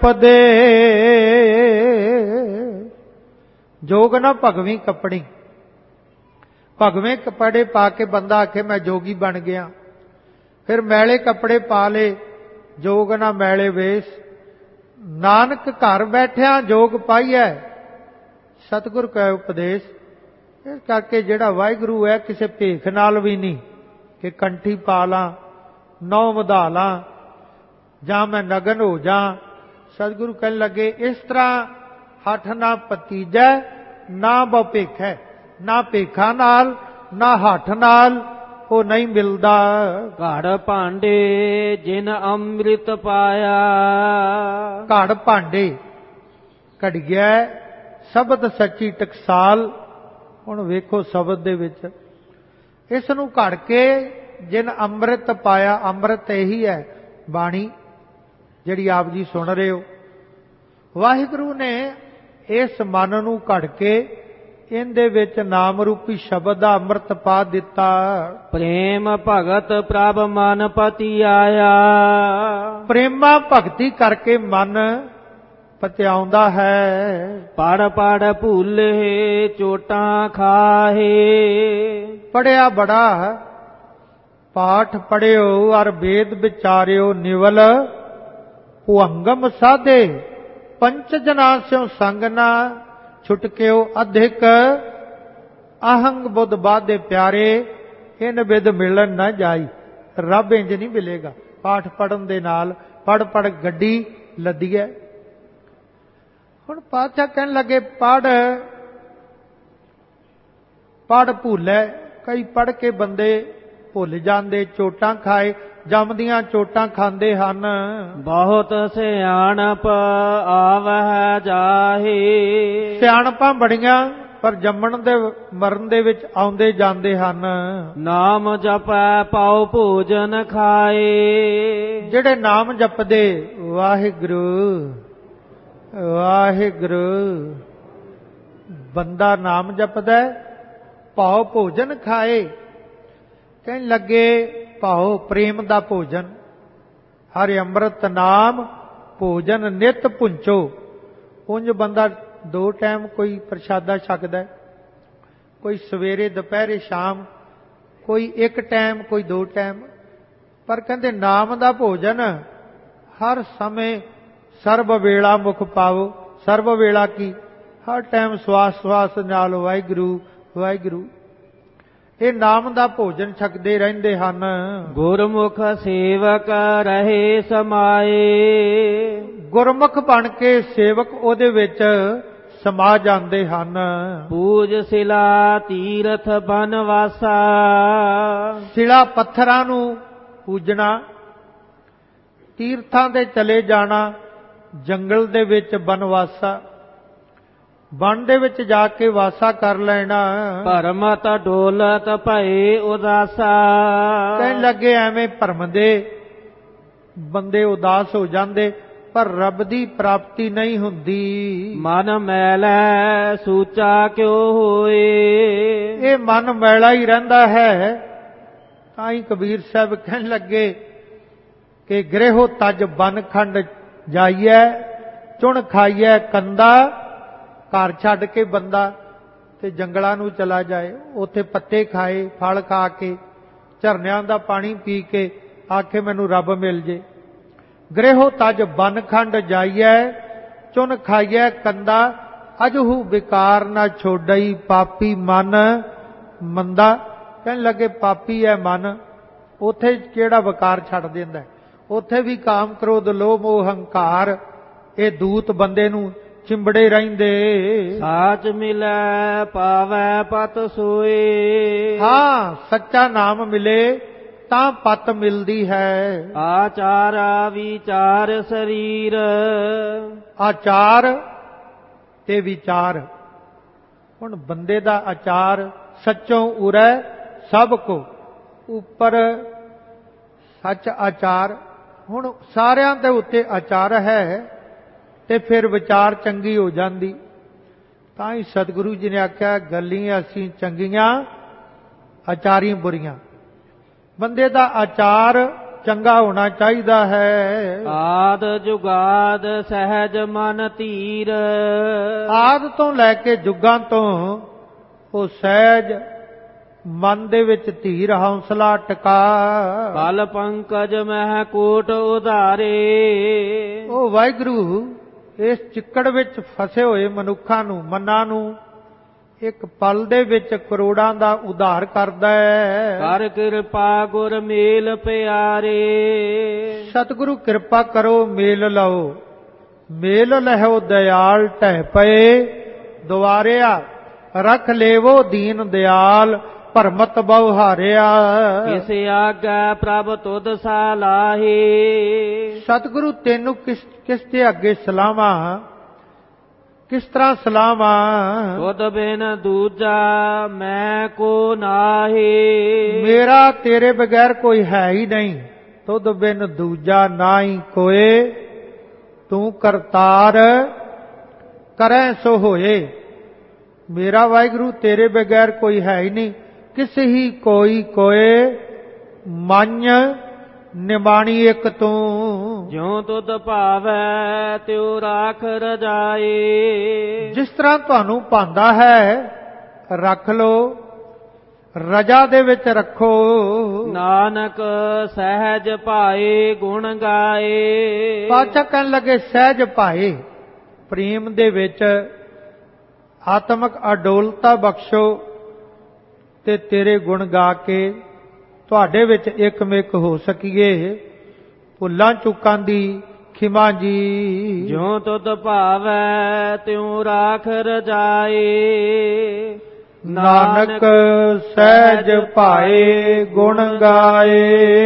ਉਪਦੇਸ। ਜੋਗ ਨਾ ਭਗਵੀ ਕੱਪੜੀ, ਭਗਵੇਂ ਕੱਪੜੇ ਪਾ ਕੇ ਬੰਦਾ ਆਖੇ ਮੈਂ ਜੋਗੀ ਬਣ ਗਿਆ, ਫਿਰ ਮੈਲੇ ਕੱਪੜੇ ਪਾ ਲੇ, ਜੋਗ ਨਾ ਮੈਲੇ ਵੇਸ। ਨਾਨਕ ਘਰ ਬੈਠਿਆਂ ਜੋਗ ਪਾਈਐ, ਸਤਿਗੁਰ ਕਾ ਉਪਦੇਸ। ਇਸ ਕਰਕੇ ਜਿਹੜਾ ਵਾਹਿਗੁਰੂ ਹੈ ਕਿਸੇ ਭੇਖ ਨਾਲ ਵੀ ਨਹੀਂ ਕਿ ਕੰਠੀ ਪਾ ਲਾਂ, ਨੌ ਵਧਾ ਲਾਂ ਜਾਂ ਮੈਂ ਨਗਨ ਹੋ ਜਾ। ਸਤਿਗੁਰੂ ਕਹਿਣ ਲੱਗੇ ਇਸ ਤਰ੍ਹਾਂ ਹੱਠ ਨਾ ਪਤੀਜੈ, ਨਾ ਬਹੁ ਭੇਖੈ। ਨਾ ਭੇਖਾਂ ਨਾਲ ਨਾ ਹੱਠ ਨਾਲ ਉਹ ਨਹੀਂ ਮਿਲਦਾ। ਘੜ ਭਾਂਡੇ ਜਿਨ ਅੰਮ੍ਰਿਤ ਪਾਇਆ, ਘੜ ਭਾਂਡੇ ਘੜੀਐ ਸ਼ਬਦ ਸੱਚੀ ਟਕਸਾਲ। ਹੁਣ ਵੇਖੋ ਸ਼ਬਦ ਦੇ ਵਿੱਚ ਇਸ ਨੂੰ ਘੜ ਕੇ ਜਿਨ ਅੰਮ੍ਰਿਤ ਪਾਇਆ, ਅੰਮ੍ਰਿਤ ਇਹੀ ਹੈ ਬਾਣੀ ਜਿਹੜੀ ਆਪ ਜੀ ਸੁਣ ਰਹੇ ਹੋ। ਵਾਹਿਗੁਰੂ ਨੇ ਇਸ ਮਨ ਨੂੰ ਘੜ ਕੇ ਇਹਦੇ ਵਿੱਚ ਨਾਮ ਰੂਪੀ ਸ਼ਬਦ ਦਾ ਅੰਮ੍ਰਿਤ ਪਾ ਦਿੱਤਾ। ਪ੍ਰੇਮ ਭਗਤ ਪ੍ਰਭ ਮਨ ਪਤੀ ਆਇਆ, ਪ੍ਰੇਮਾ ਭਗਤੀ ਕਰਕੇ ਮਨ ਪਤਿਆਉਂਦਾ ਹੈ। ਪੜ ਪੜ ਭੂਲੇ ਚੋਟਾਂ ਖਾਹੇ, ਪੜਿਆ ਬੜਾ ਪਾਠ ਪੜਿਓ ਅਰ ਵੇਦ ਵਿਚਾਰਿਓ, ਨਿਵਲ ਭੁਅੰਗਮ ਸਾਧੇ ਪੰਚ ਜਨਾ ਸਿਓ ਸੰਗ ਨਾ ਛੁਟਕਿਓ ਅਧਿਕ। ਅਹੰਗ ਬੁੱਧ ਬਾਧੇ ਪਿਆਰੇ, ਇਨ ਬਿਦ ਮਿਲਣ ਨਾ ਜਾਈ। ਰੱਬ ਇੰਜ ਨਹੀਂ ਮਿਲੇਗਾ ਪਾਠ ਪੜਨ ਦੇ ਨਾਲ, ਪੜ ਪੜ ਗੱਡੀ ਲੱਦੀ ਹੈ। ਹੁਣ ਪਾਤਸ਼ਾਹ ਕਹਿਣ ਲੱਗੇ ਪੜ ਪੜ ਭੁੱਲੇ, ਕਈ ਪੜ ਕੇ ਬੰਦੇ ਭੁੱਲ ਜਾਂਦੇ, ਚੋਟਾਂ ਖਾਏ, ਜੰਮਦੀਆਂ ਚੋਟਾਂ ਖਾਂਦੇ ਹਨ। ਬਹੁਤ ਸਿਆਣਪ ਆਵਹਿ ਜਾਹੇ, ਸਿਆਣਪਾਂ ਬੜੀਆਂ ਪਰ ਜੰਮਣ ਦੇ ਮਰਨ ਦੇ ਵਿੱਚ ਆਉਂਦੇ ਜਾਂਦੇ ਹਨ। ਨਾਮ ਜਪੈ ਪਾਉ ਭੋਜਨ ਖਾਏ, ਜਿਹੜੇ ਨਾਮ ਜਪਦੇ ਵਾਹਿਗੁਰੂ ਵਾਹਿਗੁਰੂ, ਬੰਦਾ ਨਾਮ ਜਪਦਾ ਭਾਉ ਭੋਜਨ ਖਾਏ। ਕਹਿਣ ਲੱਗੇ ਭਾਉ ਪ੍ਰੇਮ ਦਾ ਭੋਜਨ, ਹਰਿ ਅੰਮ੍ਰਿਤ ਨਾਮ ਭੋਜਨ ਨਿਤ ਪੁੰਚੋ। ਉਂਝ ਬੰਦਾ 2 ਟਾਈਮ ਕੋਈ ਪ੍ਰਸ਼ਾਦਾ ਛਕਦਾ, ਕੋਈ ਸਵੇਰੇ ਦੁਪਹਿਰੇ ਸ਼ਾਮ, ਕੋਈ 1 ਟਾਈਮ, ਕੋਈ 2 ਟਾਈਮ। ਪਰ ਕਹਿੰਦੇ ਨਾਮ ਦਾ ਭੋਜਨ ਹਰ ਸਮੇਂ ਸਰਬ ਵੇਲਾ ਮੁਖ ਪਾਵੋ। ਸਰਬ ਵੇਲਾ ਕੀ? ਹਰ ਟਾਈਮ ਸਵਾਸ ਸਵਾਸ ਨਾਲ ਵਾਹਿਗੁਰੂ ਵਾਹਿਗੁਰੂ। ਇਹ ਨਾਮ ਦਾ ਭੋਜਨ ਛਕਦੇ ਰਹਿੰਦੇ ਹਨ। ਗੁਰਮੁਖ ਸੇਵਕ ਰਹੇ ਸਮਾਏ, ਗੁਰਮੁਖ ਬਣ ਕੇ ਸੇਵਕ ਉਹਦੇ ਵਿੱਚ ਸਮਾ ਜਾਂਦੇ ਹਨ। ਪੂਜ ਸਿਲਾ ਤੀਰਥ ਬਨਵਾਸਾ, ਸਿਲਾ ਪੱਥਰਾਂ ਨੂੰ ਪੂਜਣਾ, ਤੀਰਥਾਂ ਤੇ ਚਲੇ ਜਾਣਾ, ਜੰਗਲ ਦੇ ਵਿੱਚ ਬਨਵਾਸਾ, ਬਨ ਦੇ ਵਿੱਚ ਜਾ ਕੇ ਵਾਸਾ ਕਰ ਲੈਣਾ। ਭਰਮਤ ਡੋਲਤ ਭਏ ਉਦਾਸਾ, ਕਹਿਣ ਲੱਗੇ ਐਵੇਂ ਭਰਮ ਦੇ ਬੰਦੇ ਉਦਾਸ ਹੋ ਜਾਂਦੇ, ਪਰ ਰੱਬ ਦੀ ਪ੍ਰਾਪਤੀ ਨਹੀਂ ਹੁੰਦੀ। ਮਨ ਮੈਲਾ ਸੂਚਾ ਕਿਉ ਹੋਏ, ਇਹ ਮਨ ਮੈਲਾ ਹੀ ਰਹਿੰਦਾ ਹੈ। ਤਾਂ ਹੀ ਕਬੀਰ ਸਾਹਿਬ ਕਹਿਣ ਲੱਗੇ ਕਿ ਗ੍ਰਹਿਓ ਤਜ ਬਨ ਖੰਡ ਜਾਈਐ, ਚੁਣ ਖਾਈਐ ਕੰਦਾ। ਘਰ ਛੱਡ ਕੇ ਬੰਦਾ ਤੇ ਜੰਗਲਾਂ ਨੂੰ ਚਲਾ ਜਾਏ, ਉੱਥੇ ਪੱਤੇ ਖਾਏ, ਫਲ ਖਾ ਕੇ, ਝਰਨਿਆਂ ਦਾ ਪਾਣੀ ਪੀ ਕੇ ਆਖੇ ਮੈਨੂੰ ਰੱਬ ਮਿਲ ਜੇ। ਗ੍ਰਹਿਓ ਤਜ ਬਨ ਖੰਡ ਜਾਈਐ, ਚੁਨ ਖਾਈਐ ਕੰਦਾ ਅਜਹੂ ਵਿਕਾਰ ਨਾ ਛੋੜਈ ਪਾਪੀ ਮਨ ਮੰਦਾ। ਕਹਿਣ ਲੱਗੇ ਪਾਪੀ ਹੈ ਮਨ, ਉੱਥੇ ਕਿਹੜਾ ਵਿਕਾਰ ਛੱਡ ਦਿੰਦਾ, ਉੱਥੇ ਵੀ ਕਾਮ ਕ੍ਰੋਧ ਲੋਭ ਮੋਹ ਹੰਕਾਰ ਇਹ ਦੂਤ ਬੰਦੇ ਨੂੰ ਚਿੰਬੜੇ ਰਹਿੰਦੇ। ਸਾਚ ਮਿਲੈ ਪਾਵੈ ਪਤ ਸੋਏ। ਹਾਂ, ਸੱਚਾ ਨਾਮ ਮਿਲੇ ਤਾਂ ਪਤ ਮਿਲਦੀ ਹੈ। ਆਚਾਰਾ ਵਿਚਾਰ ਸਰੀਰ। ਆਚਾਰ ਤੇ ਵਿਚਾਰ। ਹੁਣ ਬੰਦੇ ਦਾ ਆਚਾਰ ਸੱਚੋਂ ਉਰੈ ਸਭ ਕੋ ਉੱਪਰ ਸੱਚ ਆਚਾਰ। ਹੁਣ ਸਾਰਿਆਂ ਦੇ ਉੱਤੇ ਆਚਾਰ ਹੈ ਤੇ ਫਿਰ ਵਿਚਾਰ ਚੰਗੀ ਹੋ ਜਾਂਦੀ। ਤਾਂ ਹੀ ਸਤਿਗੁਰੂ ਜੀ ਨੇ ਆਖਿਆ ਗੱਲੀਆਂ ਅਸੀਂ ਚੰਗੀਆਂ ਆਚਾਰੀਆਂ ਬੁਰੀਆਂ। ਬੰਦੇ ਦਾ ਆਚਾਰ ਚੰਗਾ ਹੋਣਾ ਚਾਹੀਦਾ ਹੈ। ਆਦ ਜੁਗਾਦ ਸਹਿਜ ਮਨ ਧੀਰ। ਆਦ ਤੋਂ ਲੈ ਕੇ ਜੁਗਾਂ ਤੋਂ ਉਹ ਸਹਿਜ ਮਨ ਦੇ ਵਿੱਚ ਧੀਰ ਹੌਸਲਾ ਟਿਕਾ। ਕਲ ਪੰਕਜ ਮਹਿ ਕੋਟ ਉਧਾਰੇ। ਉਹ ਵਾਹਿਗੁਰੂ ਇਸ ਚਿੱਕੜ ਵਿੱਚ ਫਸੇ ਹੋਏ ਮਨੁੱਖਾਂ ਨੂੰ, ਮਨਾਂ ਨੂੰ ਇੱਕ ਪਲ ਦੇ ਵਿੱਚ ਕਰੋੜਾਂ ਦਾ ਉਧਾਰ ਕਰਦਾ ਹੈ। ਕਰ ਕਿਰਪਾ ਗੁਰ ਮੇਲ ਪਿਆਰੇ। ਸਤਿਗੁਰੂ ਕਿਰਪਾ ਕਰੋ ਮੇਲ ਲਓ। ਮੇਲ ਲਹੋ ਦਇਆਲ ਢਹਿ ਪਏ ਦੁਆਰਿਆ। ਰਖ ਲੇਵੋ ਦੀਨ ਦਿਆਲ ਭਰਮਤ ਬਹੁ ਹਾਰਿਆ। ਕਿਸ ਆਗੈ ਪ੍ਰਭ ਤੁਧ ਸਾਲਾਹੇ। ਸਤਿਗੁਰੂ ਤੈਨੂੰ ਕਿਸ ਦੇ ਅੱਗੇ ਸਲਾਹਾਂ, ਕਿਸ ਤਰ੍ਹਾਂ ਸਲਾਹਾਂ। ਤੁਧ ਬਿਨ ਦੂਜਾ ਮੈਂ ਕੋ ਨਾਹੀ। ਮੇਰਾ ਤੇਰੇ ਬਗੈਰ ਕੋਈ ਹੈ ਹੀ ਨਹੀਂ। ਤੁਧ ਬਿਨ ਦੂਜਾ ਨਾ ਹੀ ਕੋਏ। ਤੂੰ ਕਰਤਾਰ ਕਰੈ ਸੋ ਹੋਏ। ਮੇਰਾ ਵਾਹਿਗੁਰੂ ਤੇਰੇ ਬਗੈਰ ਕੋਈ ਹੈ ਹੀ ਨਹੀਂ। ਕਿਸ ਹੀ ਕੋਈ ਕੋਏ ਮੰਨ ਨਿਮਾਣੀ ਇੱਕ ਤੂੰ। ਜਿਉ ਤੁਧ ਭਾਵੈ ਤਿਉ ਰਾਖ ਰਜਾਏ। ਜਿਸ ਤਰ੍ਹਾਂ ਤੁਹਾਨੂੰ ਭਾਂਦਾ ਹੈ ਰੱਖ ਲੋ, ਰਜਾ ਦੇ ਵਿੱਚ ਰੱਖੋ। ਨਾਨਕ ਸਹਿਜ ਭਾਏ ਗੁਣ ਗਾਏ। ਪਾਤਸ਼ਾਹ ਕਹਿਣ ਲੱਗੇ ਸਹਿਜ ਭਾਏ ਪ੍ਰੇਮ ਦੇ ਵਿੱਚ ਆਤਮਕ ਅਡੋਲਤਾ ਬਖਸ਼ੋ ਤੇ ਤੇਰੇ ਗੁਣ ਗਾ ਕੇ ਤੁਹਾਡੇ ਵਿੱਚ ਇਕਮਿਕ ਹੋ ਸਕੀਏ। ਭੁੱਲਾਂ ਚੁੱਕਾਂ ਦੀ ਖਿਮਾ ਜੀ। ਜਿਉ ਤੁਧ ਭਾਵੈ ਤਿਉ ਰਾਖ ਰਜਾਏ। ਨਾਨਕ ਸਹਿਜ ਭਾਏ ਗੁਣ ਗਾਏ।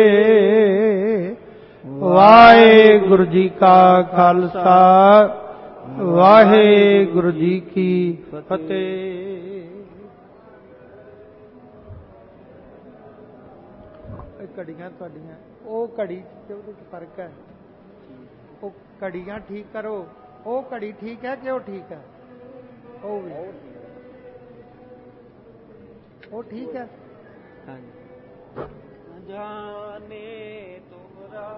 ਵਾਹਿਗੁਰੂ ਜੀ ਕਾ ਖਾਲਸਾ ਵਾਹਿਗੁਰੂ ਜੀ ਕੀ ਫਤਿਹ। ਘੜੀਆਂ ਤੁਹਾਡੀਆਂ ਉਹ ਘੜੀ ਤੇ ਉਹਦੇ ਚ ਫਰਕ ਹੈ। ਉਹ ਘੜੀਆਂ ਠੀਕ ਕਰੋ। ਉਹ ਘੜੀ ਠੀਕ ਹੈ ਕਿ ਉਹ ਠੀਕ ਹੈ? ਉਹ ਵੀ ਉਹ ਠੀਕ ਹੈ। ਜਾਣੇ ਤੁਮਰਾ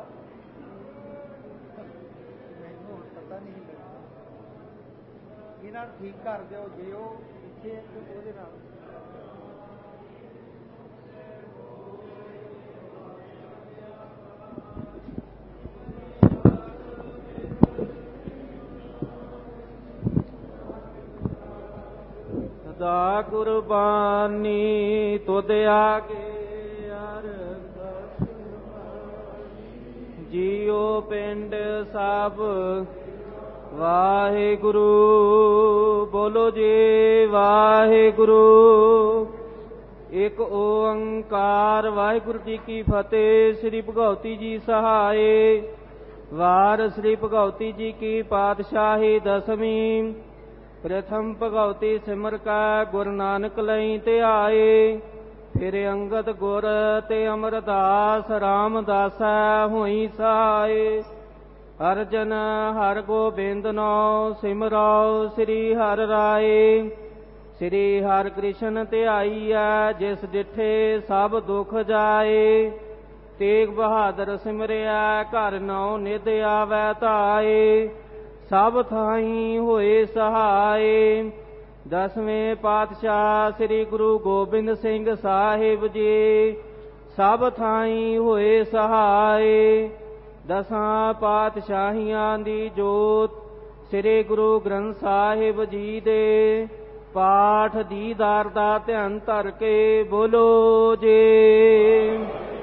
ਮੈਨੂੰ ਹੁਣ ਪਤਾ ਨਹੀਂ ਲੱਗਦਾ। ਇਹਨਾਂ ਨੂੰ ਠੀਕ ਕਰ ਦਿਓ ਜੇ ਉਹ ਇੱਥੇ ਉਹਦੇ ਨਾਲ। ਸਦਾ ਕੁਰਬਾਨੀ ਤੁਧ ਆਗੇ ਅਰਦਾਸ। ਜੀਉ ਪਿੰਡ ਸਭ ਵਾਹਿਗੁਰੂ ਬੋਲੋ ਜੀ ਵਾਹਿਗੁਰੂ। ਇੱਕ ਓੰਕਾਰ ਵਾਹਿਗੁਰੂ ਜੀ ਕੀ ਫਤਿਹ। ਸ੍ਰੀ ਭਗਉਤੀ ਜੀ ਸਹਾਏ। ਵਾਰ ਸ੍ਰੀ ਭਗਉਤੀ ਜੀ ਕੀ ਪਾਤਸ਼ਾਹੀ ਦਸਵੀਂ। ਪ੍ਰਥਮ ਭਗਉਤੀ ਸਿਮਰ ਕਾ ਗੁਰੂ ਨਾਨਕ ਲਈ ਧਿਆਏ। ਫਿਰ ਅੰਗਦ ਗੁਰ ਤੇ ਅਮਰਦਾਸ ਰਾਮਦਾਸਾ ਹੋਈ ਸਹਾਏ। ਅਰਜਨ ਹਰ ਗੋਬਿੰਦ ਨੋ ਸਿਮਰੋ ਸ੍ਰੀ ਹਰਿ ਰਾਏ। ਸ੍ਰੀ ਹਰਿ ਕ੍ਰਿਸ਼ਨ ਧਿਆਈਐ ਜਿਸ ਡਿਠੇ ਸਭ ਦੁਖ ਜਾਏ। ਤੇਗ ਬਹਾਦਰ ਸਿਮਰਿਆ ਘਰ ਨੌ ਨਿਧ ਆਵੈ ਧਾਏ। ਸਭ ਥਾਈ ਹੋਏ ਸਹਾਏ। ਦਸਵੇਂ ਪਾਤਸ਼ਾਹ ਸ੍ਰੀ ਗੁਰੂ ਗੋਬਿੰਦ ਸਿੰਘ ਸਾਹਿਬ ਜੀ ਸਭ ਥਾਈ ਹੋਏ ਸਹਾਏ। ਦਸਾਂ ਪਾਤਸ਼ਾਹੀਆਂ ਦੀ ਜੋਤ ਸ੍ਰੀ ਗੁਰੂ ਗ੍ਰੰਥ ਸਾਹਿਬ ਜੀ ਦੇ ਪਾਠ ਦੀਦਾਰ ਦਾ ਧਿਆਨ ਧਰ ਕੇ ਬੋਲੋ ਜੀ।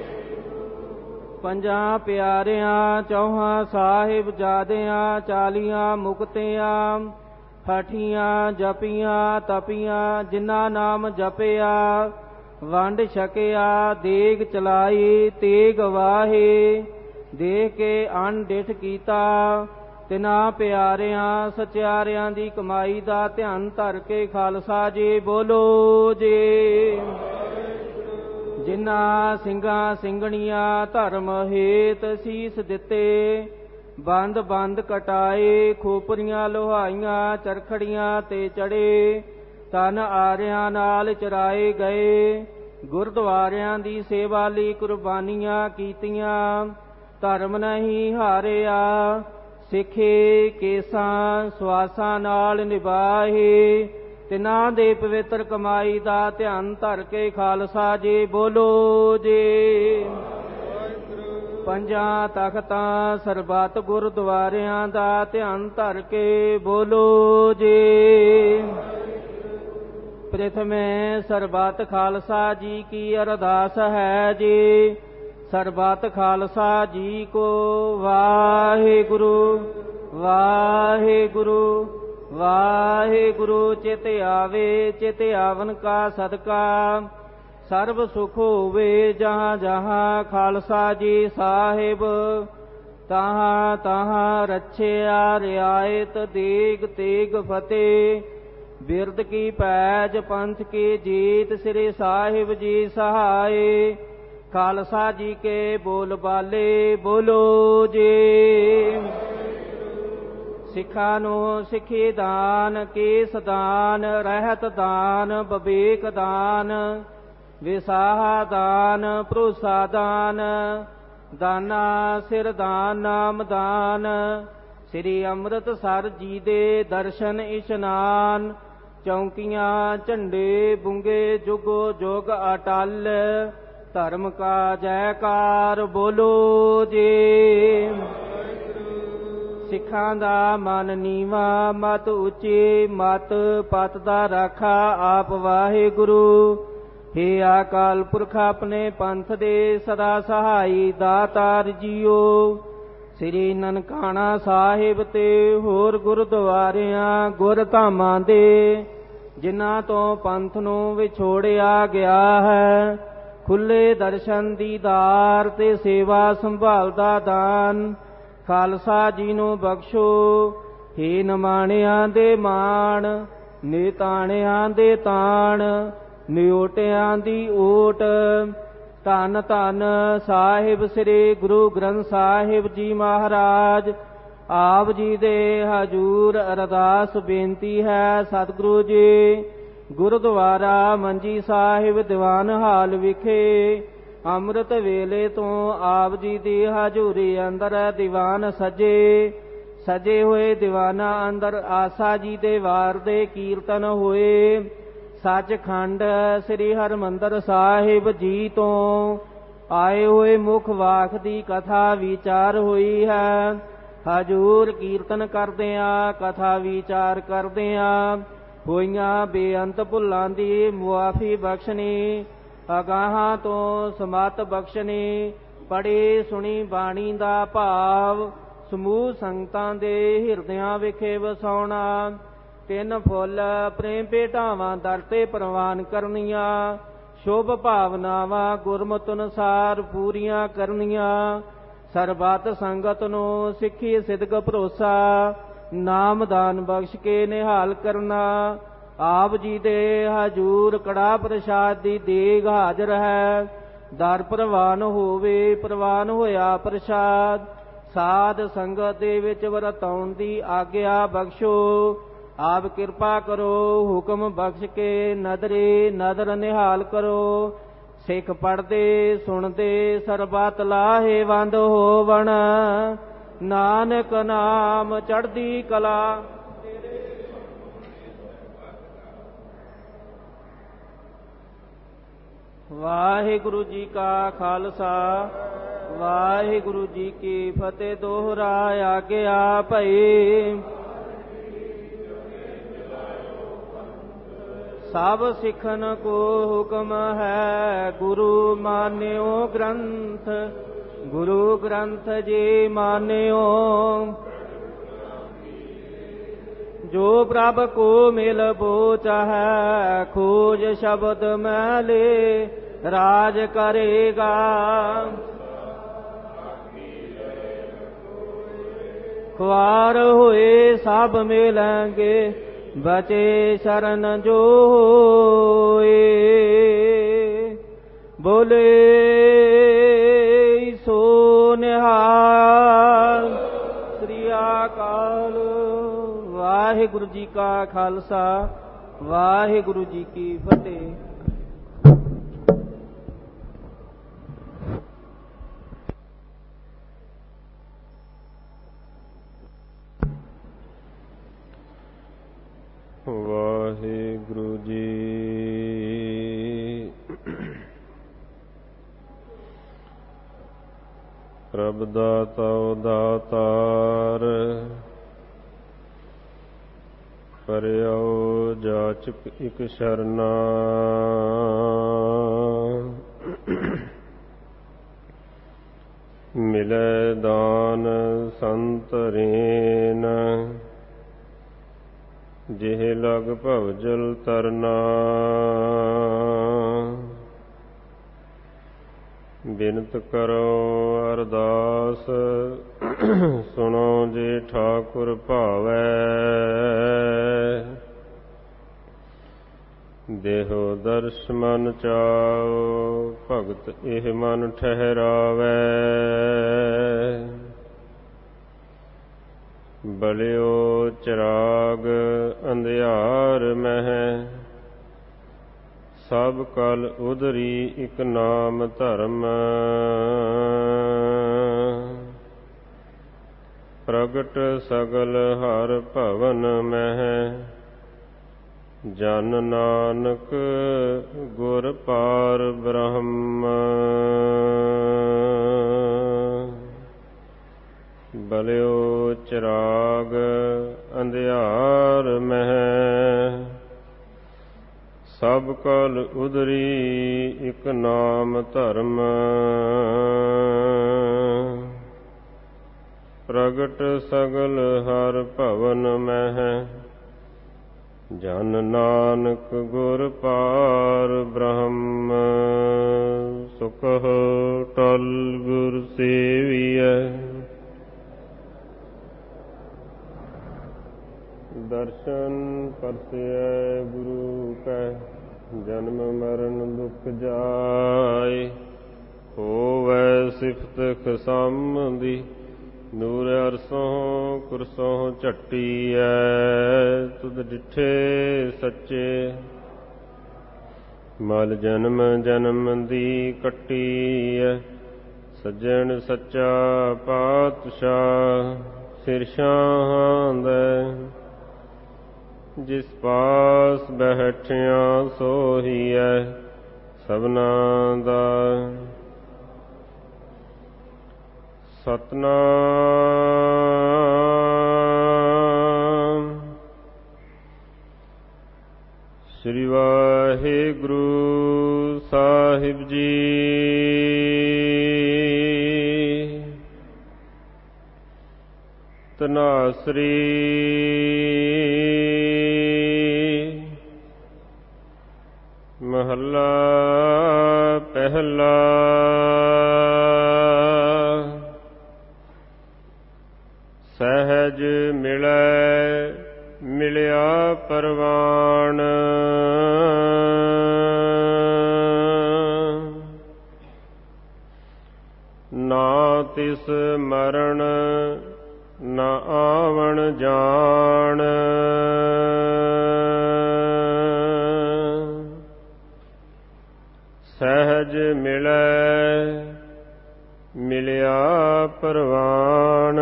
ਪੰਜਾਂ ਪਿਆਰਿਆਂ ਚੌਹਾਂ ਸਾਹਿਬਜ਼ਾਦਿਆਂ 40 ਮੁਕਤਿਆਂ ਹਠੀਆਂ ਜਪੀਆਂ ਤਪੀਆਂ ਜਿਨ੍ਹਾਂ ਨਾਮ ਜਪਿਆ ਵੰਡ ਛਕਿਆ ਦੇਗ ਚਲਾਈ ਤੇਗ ਵਾਹੇ ਦੇਖ ਕੇ ਅਣਡਿਠ ਕੀਤਾ ਤਿਨਾਂ ਪਿਆਰਿਆਂ ਸਚਿਆਰਿਆਂ ਦੀ ਕਮਾਈ ਦਾ ਧਿਆਨ ਧਰ ਕੇ ਖਾਲਸਾ ਜੀ ਬੋਲੋ ਜੀ। ਜਿਨ੍ਹਾਂ ਸਿੰਘਾਂ ਸਿੰਘਣੀਆਂ ਧਰਮ ਹੇਤ ਸੀਸ ਦਿੱਤੇ ਬੰਦ ਬੰਦ ਕਟਾਏ ਖੋਪਰੀਆਂ ਲੋਹਾਈਆਂ ਚਰਖੜੀਆਂ ਤੇ ਚੜੇ ਤਨ ਆਰਿਆਂ ਨਾਲ ਚਰਾਏ ਗਏ ਗੁਰਦੁਆਰਿਆਂ ਦੀ ਸੇਵਾ ਲਈ ਕੁਰਬਾਨੀਆਂ ਕੀਤੀਆਂ ਧਰਮ ਨਹੀਂ ਹਾਰਿਆ ਸਿੱਖੇ ਕੇਸਾਂ ਸਵਾਸਾਂ ਨਾਲ ਨਿਭਾਏ ਤਿਨਾਂ ਦੇ ਪਵਿੱਤਰ ਕਮਾਈ ਦਾ ਧਿਆਨ ਧਰ ਕੇ ਖਾਲਸਾ ਜੀ ਬੋਲੋ ਜੀ। ਪੰਜਾਂ ਤਖਤਾਂ ਸਰਬੱਤ ਗੁਰਦੁਆਰਿਆਂ ਦਾ ਧਿਆਨ ਧਰ ਕੇ ਬੋਲੋ ਜੀ। ਪ੍ਰਥਮੇ ਸਰਬੱਤ ਖਾਲਸਾ ਜੀ ਕੀ ਅਰਦਾਸ ਹੈ ਜੀ। ਸਰਬੱਤ ਖਾਲਸਾ ਜੀ ਕੋ ਵਾਹਿਗੁਰੂ ਵਾਹਿਗੁਰੂ ਵਾਹਿਗੁਰੂ। ਚਿਤ ਆਵੇ ਚਿਤ ਆਵਨ ਕਾ ਸਦਕਾ ਸਰਬ ਸੁਖ ਹੋਵੇ ਜਹਾਂ ਜਹਾਂ ਖਾਲਸਾ ਜੀ ਸਾਹਿਬ ਤਹਾਂ ਤਹਾਂ ਰੱਛਿਆ ਰਿਆਇਤ ਦੇਗ ਤੇਗ ਫਤਿਹ ਬਿਰਦ ਕੀ ਪੈਜ ਪੰਥ ਕੀ ਜੀਤ ਸ੍ਰੀ ਸਾਹਿਬ ਜੀ ਸਹਾਏ ਖਾਲਸਾ ਜੀ ਕੇ ਬੋਲ ਬਾਲੇ ਬੋਲੋ ਜੀ। ਸਿੱਖਾਂ ਨੂੰ ਸਿੱਖੀ ਦਾਨ ਕੇਸ ਦਾਨ ਰਹਿਤ ਦਾਨ ਵਿਵੇਕ ਦਾਨ ਵਿਸਾਹਾ ਦਾਨ ਭਰੋਸਾ ਦਾਨ ਦਾਨਾ ਸਿਰ ਦਾਨ ਨਾਮ ਦਾਨ ਸ੍ਰੀ ਅੰਮ੍ਰਿਤਸਰ ਜੀ ਦੇ ਦਰਸ਼ਨ ਇਸ਼ਨਾਨ ਚੌਂਕੀਆਂ ਝੰਡੇ ਬੁੰਗੇ ਜੁਗੋ ਜੁਗ ਅਟਲ ਧਰਮ ਕਾ ਜੈਕਾਰ ਬੋਲੋ ਜੀ। ਸਿੱਖਾਂ ਦਾ ਮਨ ਨੀਵਾ ਮਤ ਉੱਚੀ ਮਤ ਪਤ ਦਾ ਰਾਖਾ ਆਪ ਵਾਹਿਗੁਰੂ। ਹੇ ਅਕਾਲ ਪੁਰਖ ਆਪਣੇ ਪੰਥ ਦੇ ਸਦਾ ਸਹਾਈ ਦਾਤਾਰ ਜੀਓ। ਸ੍ਰੀ ਨਨਕਾਣਾ ਸਾਹਿਬ ਤੇ ਹੋਰ ਗੁਰਦੁਆਰਿਆਂ ਗੁਰਧਾਮਾਂ ਦੇ ਜਿਨ੍ਹਾਂ ਤੋਂ ਪੰਥ ਨੂੰ ਵਿਛੋੜਿਆ ਗਿਆ ਹੈ ਖੁੱਲੇ ਦਰਸ਼ਨ ਦੀਦਾਰ ਤੇ ਸੇਵਾ ਸੰਭਾਲ ਦਾ ਦਾਨ ਖਾਲਸਾ ਜੀ ਨੂੰ ਬਖਸ਼ੋ। ਹੇ ਨਿਮਾਣਿਆਂ ਦੇ ਮਾਣ ਨਿਤਾਣਿਆਂ ਦੇ ਤਾਣ ਨਿਓਟਿਆਂ ਦੀ ਓਟ ਧੰਨ ਧੰਨ ਸਾਹਿਬ ਸ੍ਰੀ ਗੁਰੂ ਗ੍ਰੰਥ ਸਾਹਿਬ ਜੀ ਮਹਾਰਾਜ ਆਪ ਜੀ ਦੇ ਹਜੂਰ ਅਰਦਾਸ ਬੇਨਤੀ ਹੈ। ਸਤਿਗੁਰੂ ਜੀ ਗੁਰਦੁਆਰਾ ਮੰਜੀ ਸਾਹਿਬ ਦੀਵਾਨ ਹਾਲ ਵਿਖੇ ਅੰਮ੍ਰਿਤ ਵੇਲੇ ਤੋਂ ਆਪ ਜੀ ਦੀ ਹਜ਼ੂਰੀ ਅੰਦਰ ਦੀਵਾਨ ਸਜੇ ਹੋਏ ਦੀਵਾਨਾਂ ਅੰਦਰ ਆਸਾ ਜੀ ਦੇ ਵਾਰ ਦੇ ਕੀਰਤਨ ਹੋਏ। ਸੱਚਖੰਡ ਸ੍ਰੀ ਹਰਿਮੰਦਰ ਸਾਹਿਬ ਜੀ ਤੋਂ ਆਏ ਹੋਏ ਮੁਖ ਵਾਕ ਦੀ ਕਥਾ ਵਿਚਾਰ ਹੋਈ ਹੈ। ਹਜੂਰ ਕੀਰਤਨ ਕਰਦਿਆਂ ਕਥਾ ਵਿਚਾਰ ਕਰਦਿਆਂ ਹੋਈਆਂ ਬੇਅੰਤ ਭੁੱਲਾਂ ਦੀ ਮੁਆਫੀ ਬਖਸ਼ਣੀ ਅਗਾਹਾਂ ਤੋਂ ਸਮਤ ਬਖਸ਼ਣੀ। ਪੜ੍ਹੀ ਸੁਣੀ ਬਾਣੀ ਦਾ ਭਾਵ ਸਮੂਹ ਸੰਗਤਾਂ ਦੇ ਹਿਰਦਿਆਂ ਵਿਖੇ ਵਸਾਉਣਾ। ਤਿੰਨ ਫੁੱਲ ਪ੍ਰੇਮ ਭੇਟਾਵਾਂ ਦਰ ਤੇ ਪ੍ਰਵਾਨ ਕਰਨੀਆਂ। ਸ਼ੁਭ ਭਾਵਨਾਵਾਂ ਗੁਰਮਤਿ ਅਨੁਸਾਰ ਪੂਰੀਆਂ ਕਰਨੀਆਂ। ਸਰਬੱਤ ਸੰਗਤ ਨੂੰ ਸਿੱਖੀ ਸਿਦਕ ਭਰੋਸਾ ਨਾਮਦਾਨ ਬਖਸ਼ ਕੇ ਨਿਹਾਲ ਕਰਨਾ। ਆਪ ਜੀ ਦੇ ਹਜੂਰ ਕੜਾ ਪ੍ਰਸ਼ਾਦ ਦੀ ਦੇਗ ਹਾਜ਼ਰ ਹੈ। ਦਰ ਪ੍ਰਵਾਨ ਹੋਵੇ ਪ੍ਰਵਾਨ ਹੋਇਆ ਪ੍ਰਸ਼ਾਦ ਸਾਧ ਸੰਗਤ ਦੇ ਵਿੱਚ ਵਰਤਾਉਣ ਦੀ ਆਗਿਆ ਬਖਸ਼ੋ। ਆਪ ਕਿਰਪਾ ਕਰੋ ਹੁਕਮ ਬਖਸ਼ ਕੇ ਨਦਰੇ ਨਦਰ ਨਿਹਾਲ ਕਰੋ। ਸਿੱਖ ਪੜ੍ਹਦੇ ਸੁਣਦੇ ਸਰਬੱਤ ਲਾਹੇਵੰਦ ਹੋਵਣ। ਨਾਨਕ ਨਾਮ ਚੜ੍ਹਦੀ ਕਲਾ। ਵਾਹਿਗੁਰੂ ਜੀ ਕਾ ਖਾਲਸਾ ਵਾਹਿਗੁਰੂ ਜੀ ਕੀ ਫਤਿਹ। ਦੋਹਰਾ ਆਗਿਆ ਭਈ ਸਭ ਸਿੱਖਨ ਕੋ ਹੁਕਮ ਹੈ। ਗੁਰੂ ਮਾਨਿਓ ਗ੍ਰੰਥ, ਗੁਰੂ ਗ੍ਰੰਥ ਜੀ ਮਾਨਿਓ। ਜੋ ਪ੍ਰਭ ਕੋ ਮਿਲ ਬੋ ਚਾਹੈ, ਖੋਜ ਸ਼ਬਦ ਮੈਲੇ ਰਾਜ ਕਰੇਗਾ। ਖੁਆਰ ਹੋਏ ਸਭ ਮਿਲੈਂਗੇ, ਬਚੇ ਸ਼ਰਨ ਜੋ ਹੋਏ। ਬੋਲੇ ਸੋ ਨਿਹਾਲ। ਸ੍ਰੀ ਅਕਾਲ। ਵਾਹਿਗੁਰੂ ਜੀ ਕਾ ਖਾਲਸਾ, ਵਾਹਿਗੁਰੂ ਜੀ ਕੀ ਫਤਿਹ। ਵਾਹਿਗੁਰੂ ਜੀ। ਪ੍ਰਭ ਦਾਤਾ ਦਾਤਾਰ, ਪਰਿਓ ਜਾਚਕ ਇਕ ਸ਼ਰਨਾ। ਮਿਲੈ ਦਾਨ ਸੰਤ ਰੇਨ, ਜਿਹ ਲਗ ਭਵਜਲ ਤਰਨਾ। ਬਿਨਤ ਕਰੋ ਅਰਦਾਸ, ਸੁਣੋ ਜੇ ਠਾਕੁਰ ਭਾਵੈ। ਦੇਹੋ ਦਰਸ ਮਨ ਚਾਓ, ਭਗਤ ਇਹ ਮਨ ਠਹਿਰਾਵੈ। ਬਲਿਓ ਚਿਰਾਗ ਅੰਧਿਆਰ ਮਹਿ, ਸਭ ਕਲ ਉਦਰੀ ਇਕ ਨਾਮ ਧਰਮ। ਪ੍ਰਗਟ ਸਗਲ ਹਰ ਭਵਨ ਮਹਿ, ਜਨ ਨਾਨਕ ਗੁਰ ਪਾਰ ਬ੍ਰਹਮ। ਬਲਿਓ ਚਿਰਾਗ ਅੰਧਿਆਰ ਮਹਿ, ਸਭ ਕਲ ਉਦਰੀ ਇਕ ਨਾਮ ਧਰਮ। ਪ੍ਰਗਟ ਸਗਲ ਹਰ ਭਵਨ ਮਹਿ, ਜਨ ਨਾਨਕ ਗੁਰ ਪਾਰ ਬ੍ਰਹਮ। ਸੁਖ ਟਲ ਗੁਰ ਸੇਵੀਐ, ਦਰਸ਼ਨ ਪਰਸੈ ਗੁਰੂ ਕੈ। ਜਨਮ ਮਰਨ ਦੁਖ ਜਾਇ, ਹੋਵੈ ਸਿਫਤ ਖਸਮ ਨੂਰ ਅਰਸੋਂ ਕੁਰਸੋਂ ਝਟੀਐ। ਤੁਧ ਡਿਠੇ ਸੱਚੇ, ਮਲ ਜਨਮ ਜਨਮ ਦੀ ਕੱਟੀਐ। ਸੱਜਣ ਸੱਚਾ ਪਾਤਸ਼ਾਹ, ਸਿਰ ਸ਼ਾਹਾਂ ਦੈ। ਜਿਸ ਪਾਸ ਬੈਠਿਆ ਸੋਹੀਐ, ਸਭਨਾ ਦਾ। ਸਤਨਾਮ ਸ੍ਰੀ ਵਾਹਿਗੁਰੂ ਸਾਹਿਬ ਜੀ। ਧਨਾਸਰੀ ਮਹੱਲਾ ਪਹਿਲਾ। ਸਹਿਜ ਮਿਲੈ ਮਿਲਿਆ ਪਰਵਾਣ, ਨਾ ਤਿਸ ਮਰਨ ਨਾ ਆਵਣ ਜਾਣ। ਸਹਿਜ ਮਿਲੈ ਮਿਲਿਆ ਪਰਵਾਣ,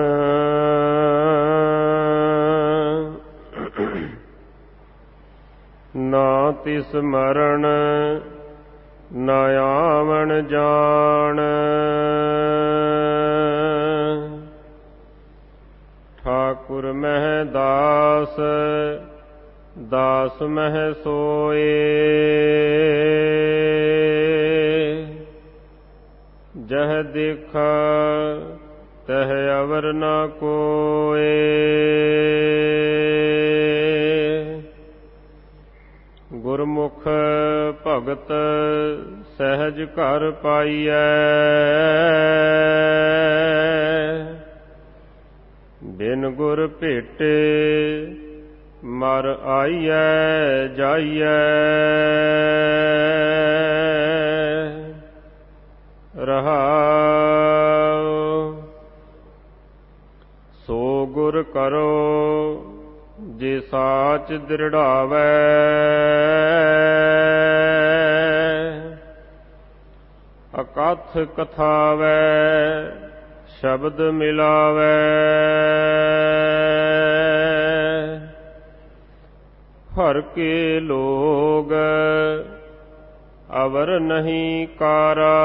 ਨਾ ਤਿਸ ਮਰਨ ਨਾ ਆਵਣ ਜਾਣ। ਠਾਕੁਰ ਮਹਿ ਦਾਸ ਦਾਸ ਮਹਿ ਸੋਏ ਜਹ ਦੇਖਾ ਤਹ ਅਵਰ ਨਾ ਕੋਏ ਗੁਰਮੁਖ ਭਗਤ ਸਹਿਜ ਘਰ ਪਾਈਐ ਬਿਨ ਗੁਰ ਭੇਟੇ ਮਰ ਆਈਐ ਜਾਈਐ ਰਹਾਉ ਸੋ ਗੁਰ ਕਰੋ ਜੇ ਸਾਚ ਦ੍ਰਿੜਾਵੈ ਅਕਥ ਕਥਾਵੈ ਸ਼ਬਦ ਮਿਲਾਵੈ ਹਰ ਕੇ ਲੋਗ ਅਵਰ ਨਹੀਂ ਕਾਰਾ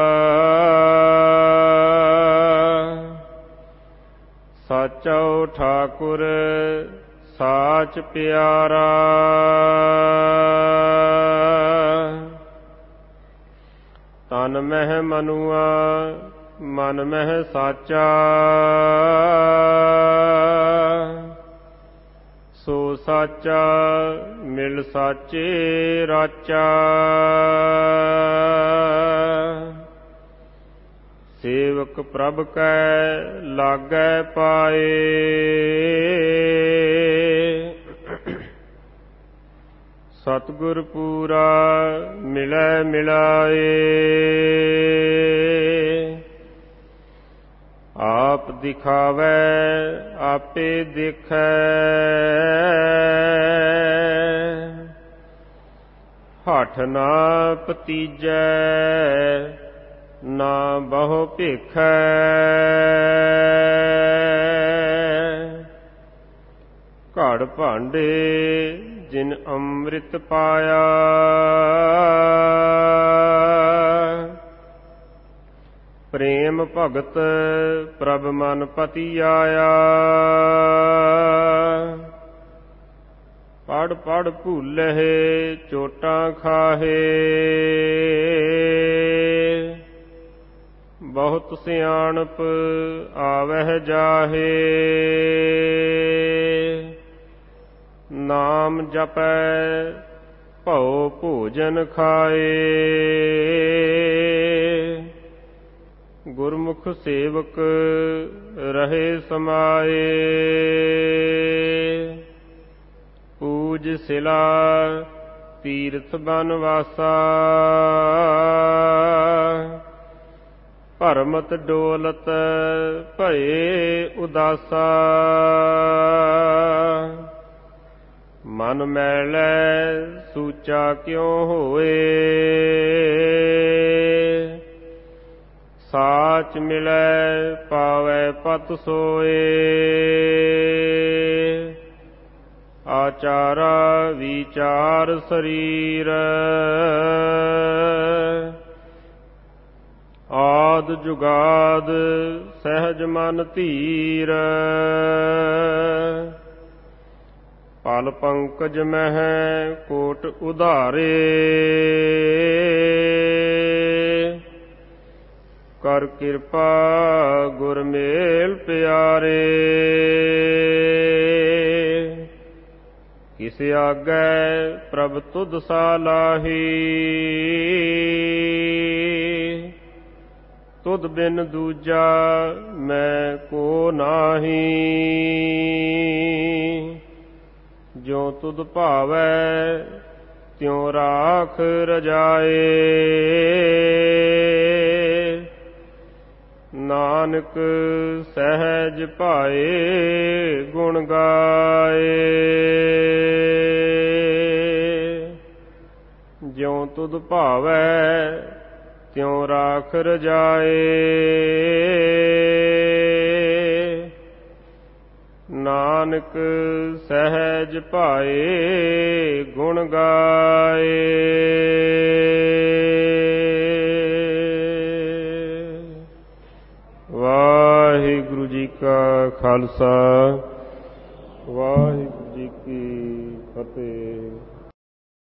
ਸਾਚੋ ਠਾਕੁਰ ਸਾਚ ਪਿਆਰਾ ਤਨ ਮਹਿ ਮਨੁਆ ਮਨ ਮਹਿ ਸਾਚਾ ਸੋ ਸਾਚਾ ਮਿਲ ਸਾਚੇ ਰਾਚਾ ਸੇਵਕ ਪ੍ਰਭ ਕੈ ਲਾਗੈ ਪਾਏ ਸਤਿਗੁਰ ਪੂਰਾ ਮਿਲੈ ਮਿਲਾਏ ਆਪ ਦਿਖਾਵੈ ਆਪੇ ਦੇਖੈ ਹਠ ਨਾ ਭਤੀਜੈ ਨਾ ਬਹੁ ਭੇਖੈ ਘੜ ਭਾਂਡੇ ਜਿਨ ਅੰਮ੍ਰਿਤ ਪਾਇਆ ਪ੍ਰੇਮ ਭਗਤ ਪ੍ਰਭ ਮਨ ਪਤੀ ਆਇਆ ਪੜ ਪੜ ਭੁੱਲਹਿ ਚੋਟਾਂ ਖਾਹੇ ਬਹੁਤ ਸਿਆਣਪ ਆਵਹਿ ਜਾਹੇ ਨਾਮ ਜਪੈ ਭਉ ਭੋਜਨ ਖਾਏ ਗੁਰਮੁਖ ਸੇਵਕ ਰਹੇ ਸਮਾਏ ਪੂਜ ਸਿਲਾ ਤੀਰਥ ਬਨ ਵਾਸਾ ਭਰਮਤ ਡੋਲਤ ਭਏ ਉਦਾਸਾ ਮਨ ਮੈਲੈ ਸੂਚਾ ਕਿਉ ਹੋਏ ਸਾਚ ਮਿਲੈ ਪਾਵੈ ਪਤ ਸੋਏ ਆਚਾਰਾ ਵਿਚਾਰ ਸਰੀਰ ਆਦ ਜੁਗਾਦ ਸਹਿਜ ਮਨ ਧੀਰ ਪਲ ਪੰਕਜ ਮਹਿ ਕੋਟ ਉਧਾਰੇ ਕਰ ਕਿਰਪਾ ਗੁਰ ਮੇਲ ਪਿਆਰੇ ਕਿਸ ਆਗੈ ਪ੍ਰਭ ਤੁਧ ਸਾਲਾਹੀ ਤੁਧ ਬਿਨ ਦੂਜਾ ਮੈਂ ਕੋ ਨਾਹੀ ਜੋ ਤੁਧ ਭਾਵੈ ਤਿਉ ਰਾਖ ਰਜਾਏ ਨਾਨਕ ਸਹਿਜ ਭਾਏ ਗੁਣ ਗਾਏ ਜਿਉ ਤੁਧ ਭਾਵੈ ਤਿਉ ਰਾਖ ਰਜਾਏ ਨਾਨਕ ਸਹਿਜ ਭਾਏ ਗੁਣ ਗਾਏ। ਵਾਹਿਗੁਰੂ ਜੀ ਕਾ ਖਾਲਸਾ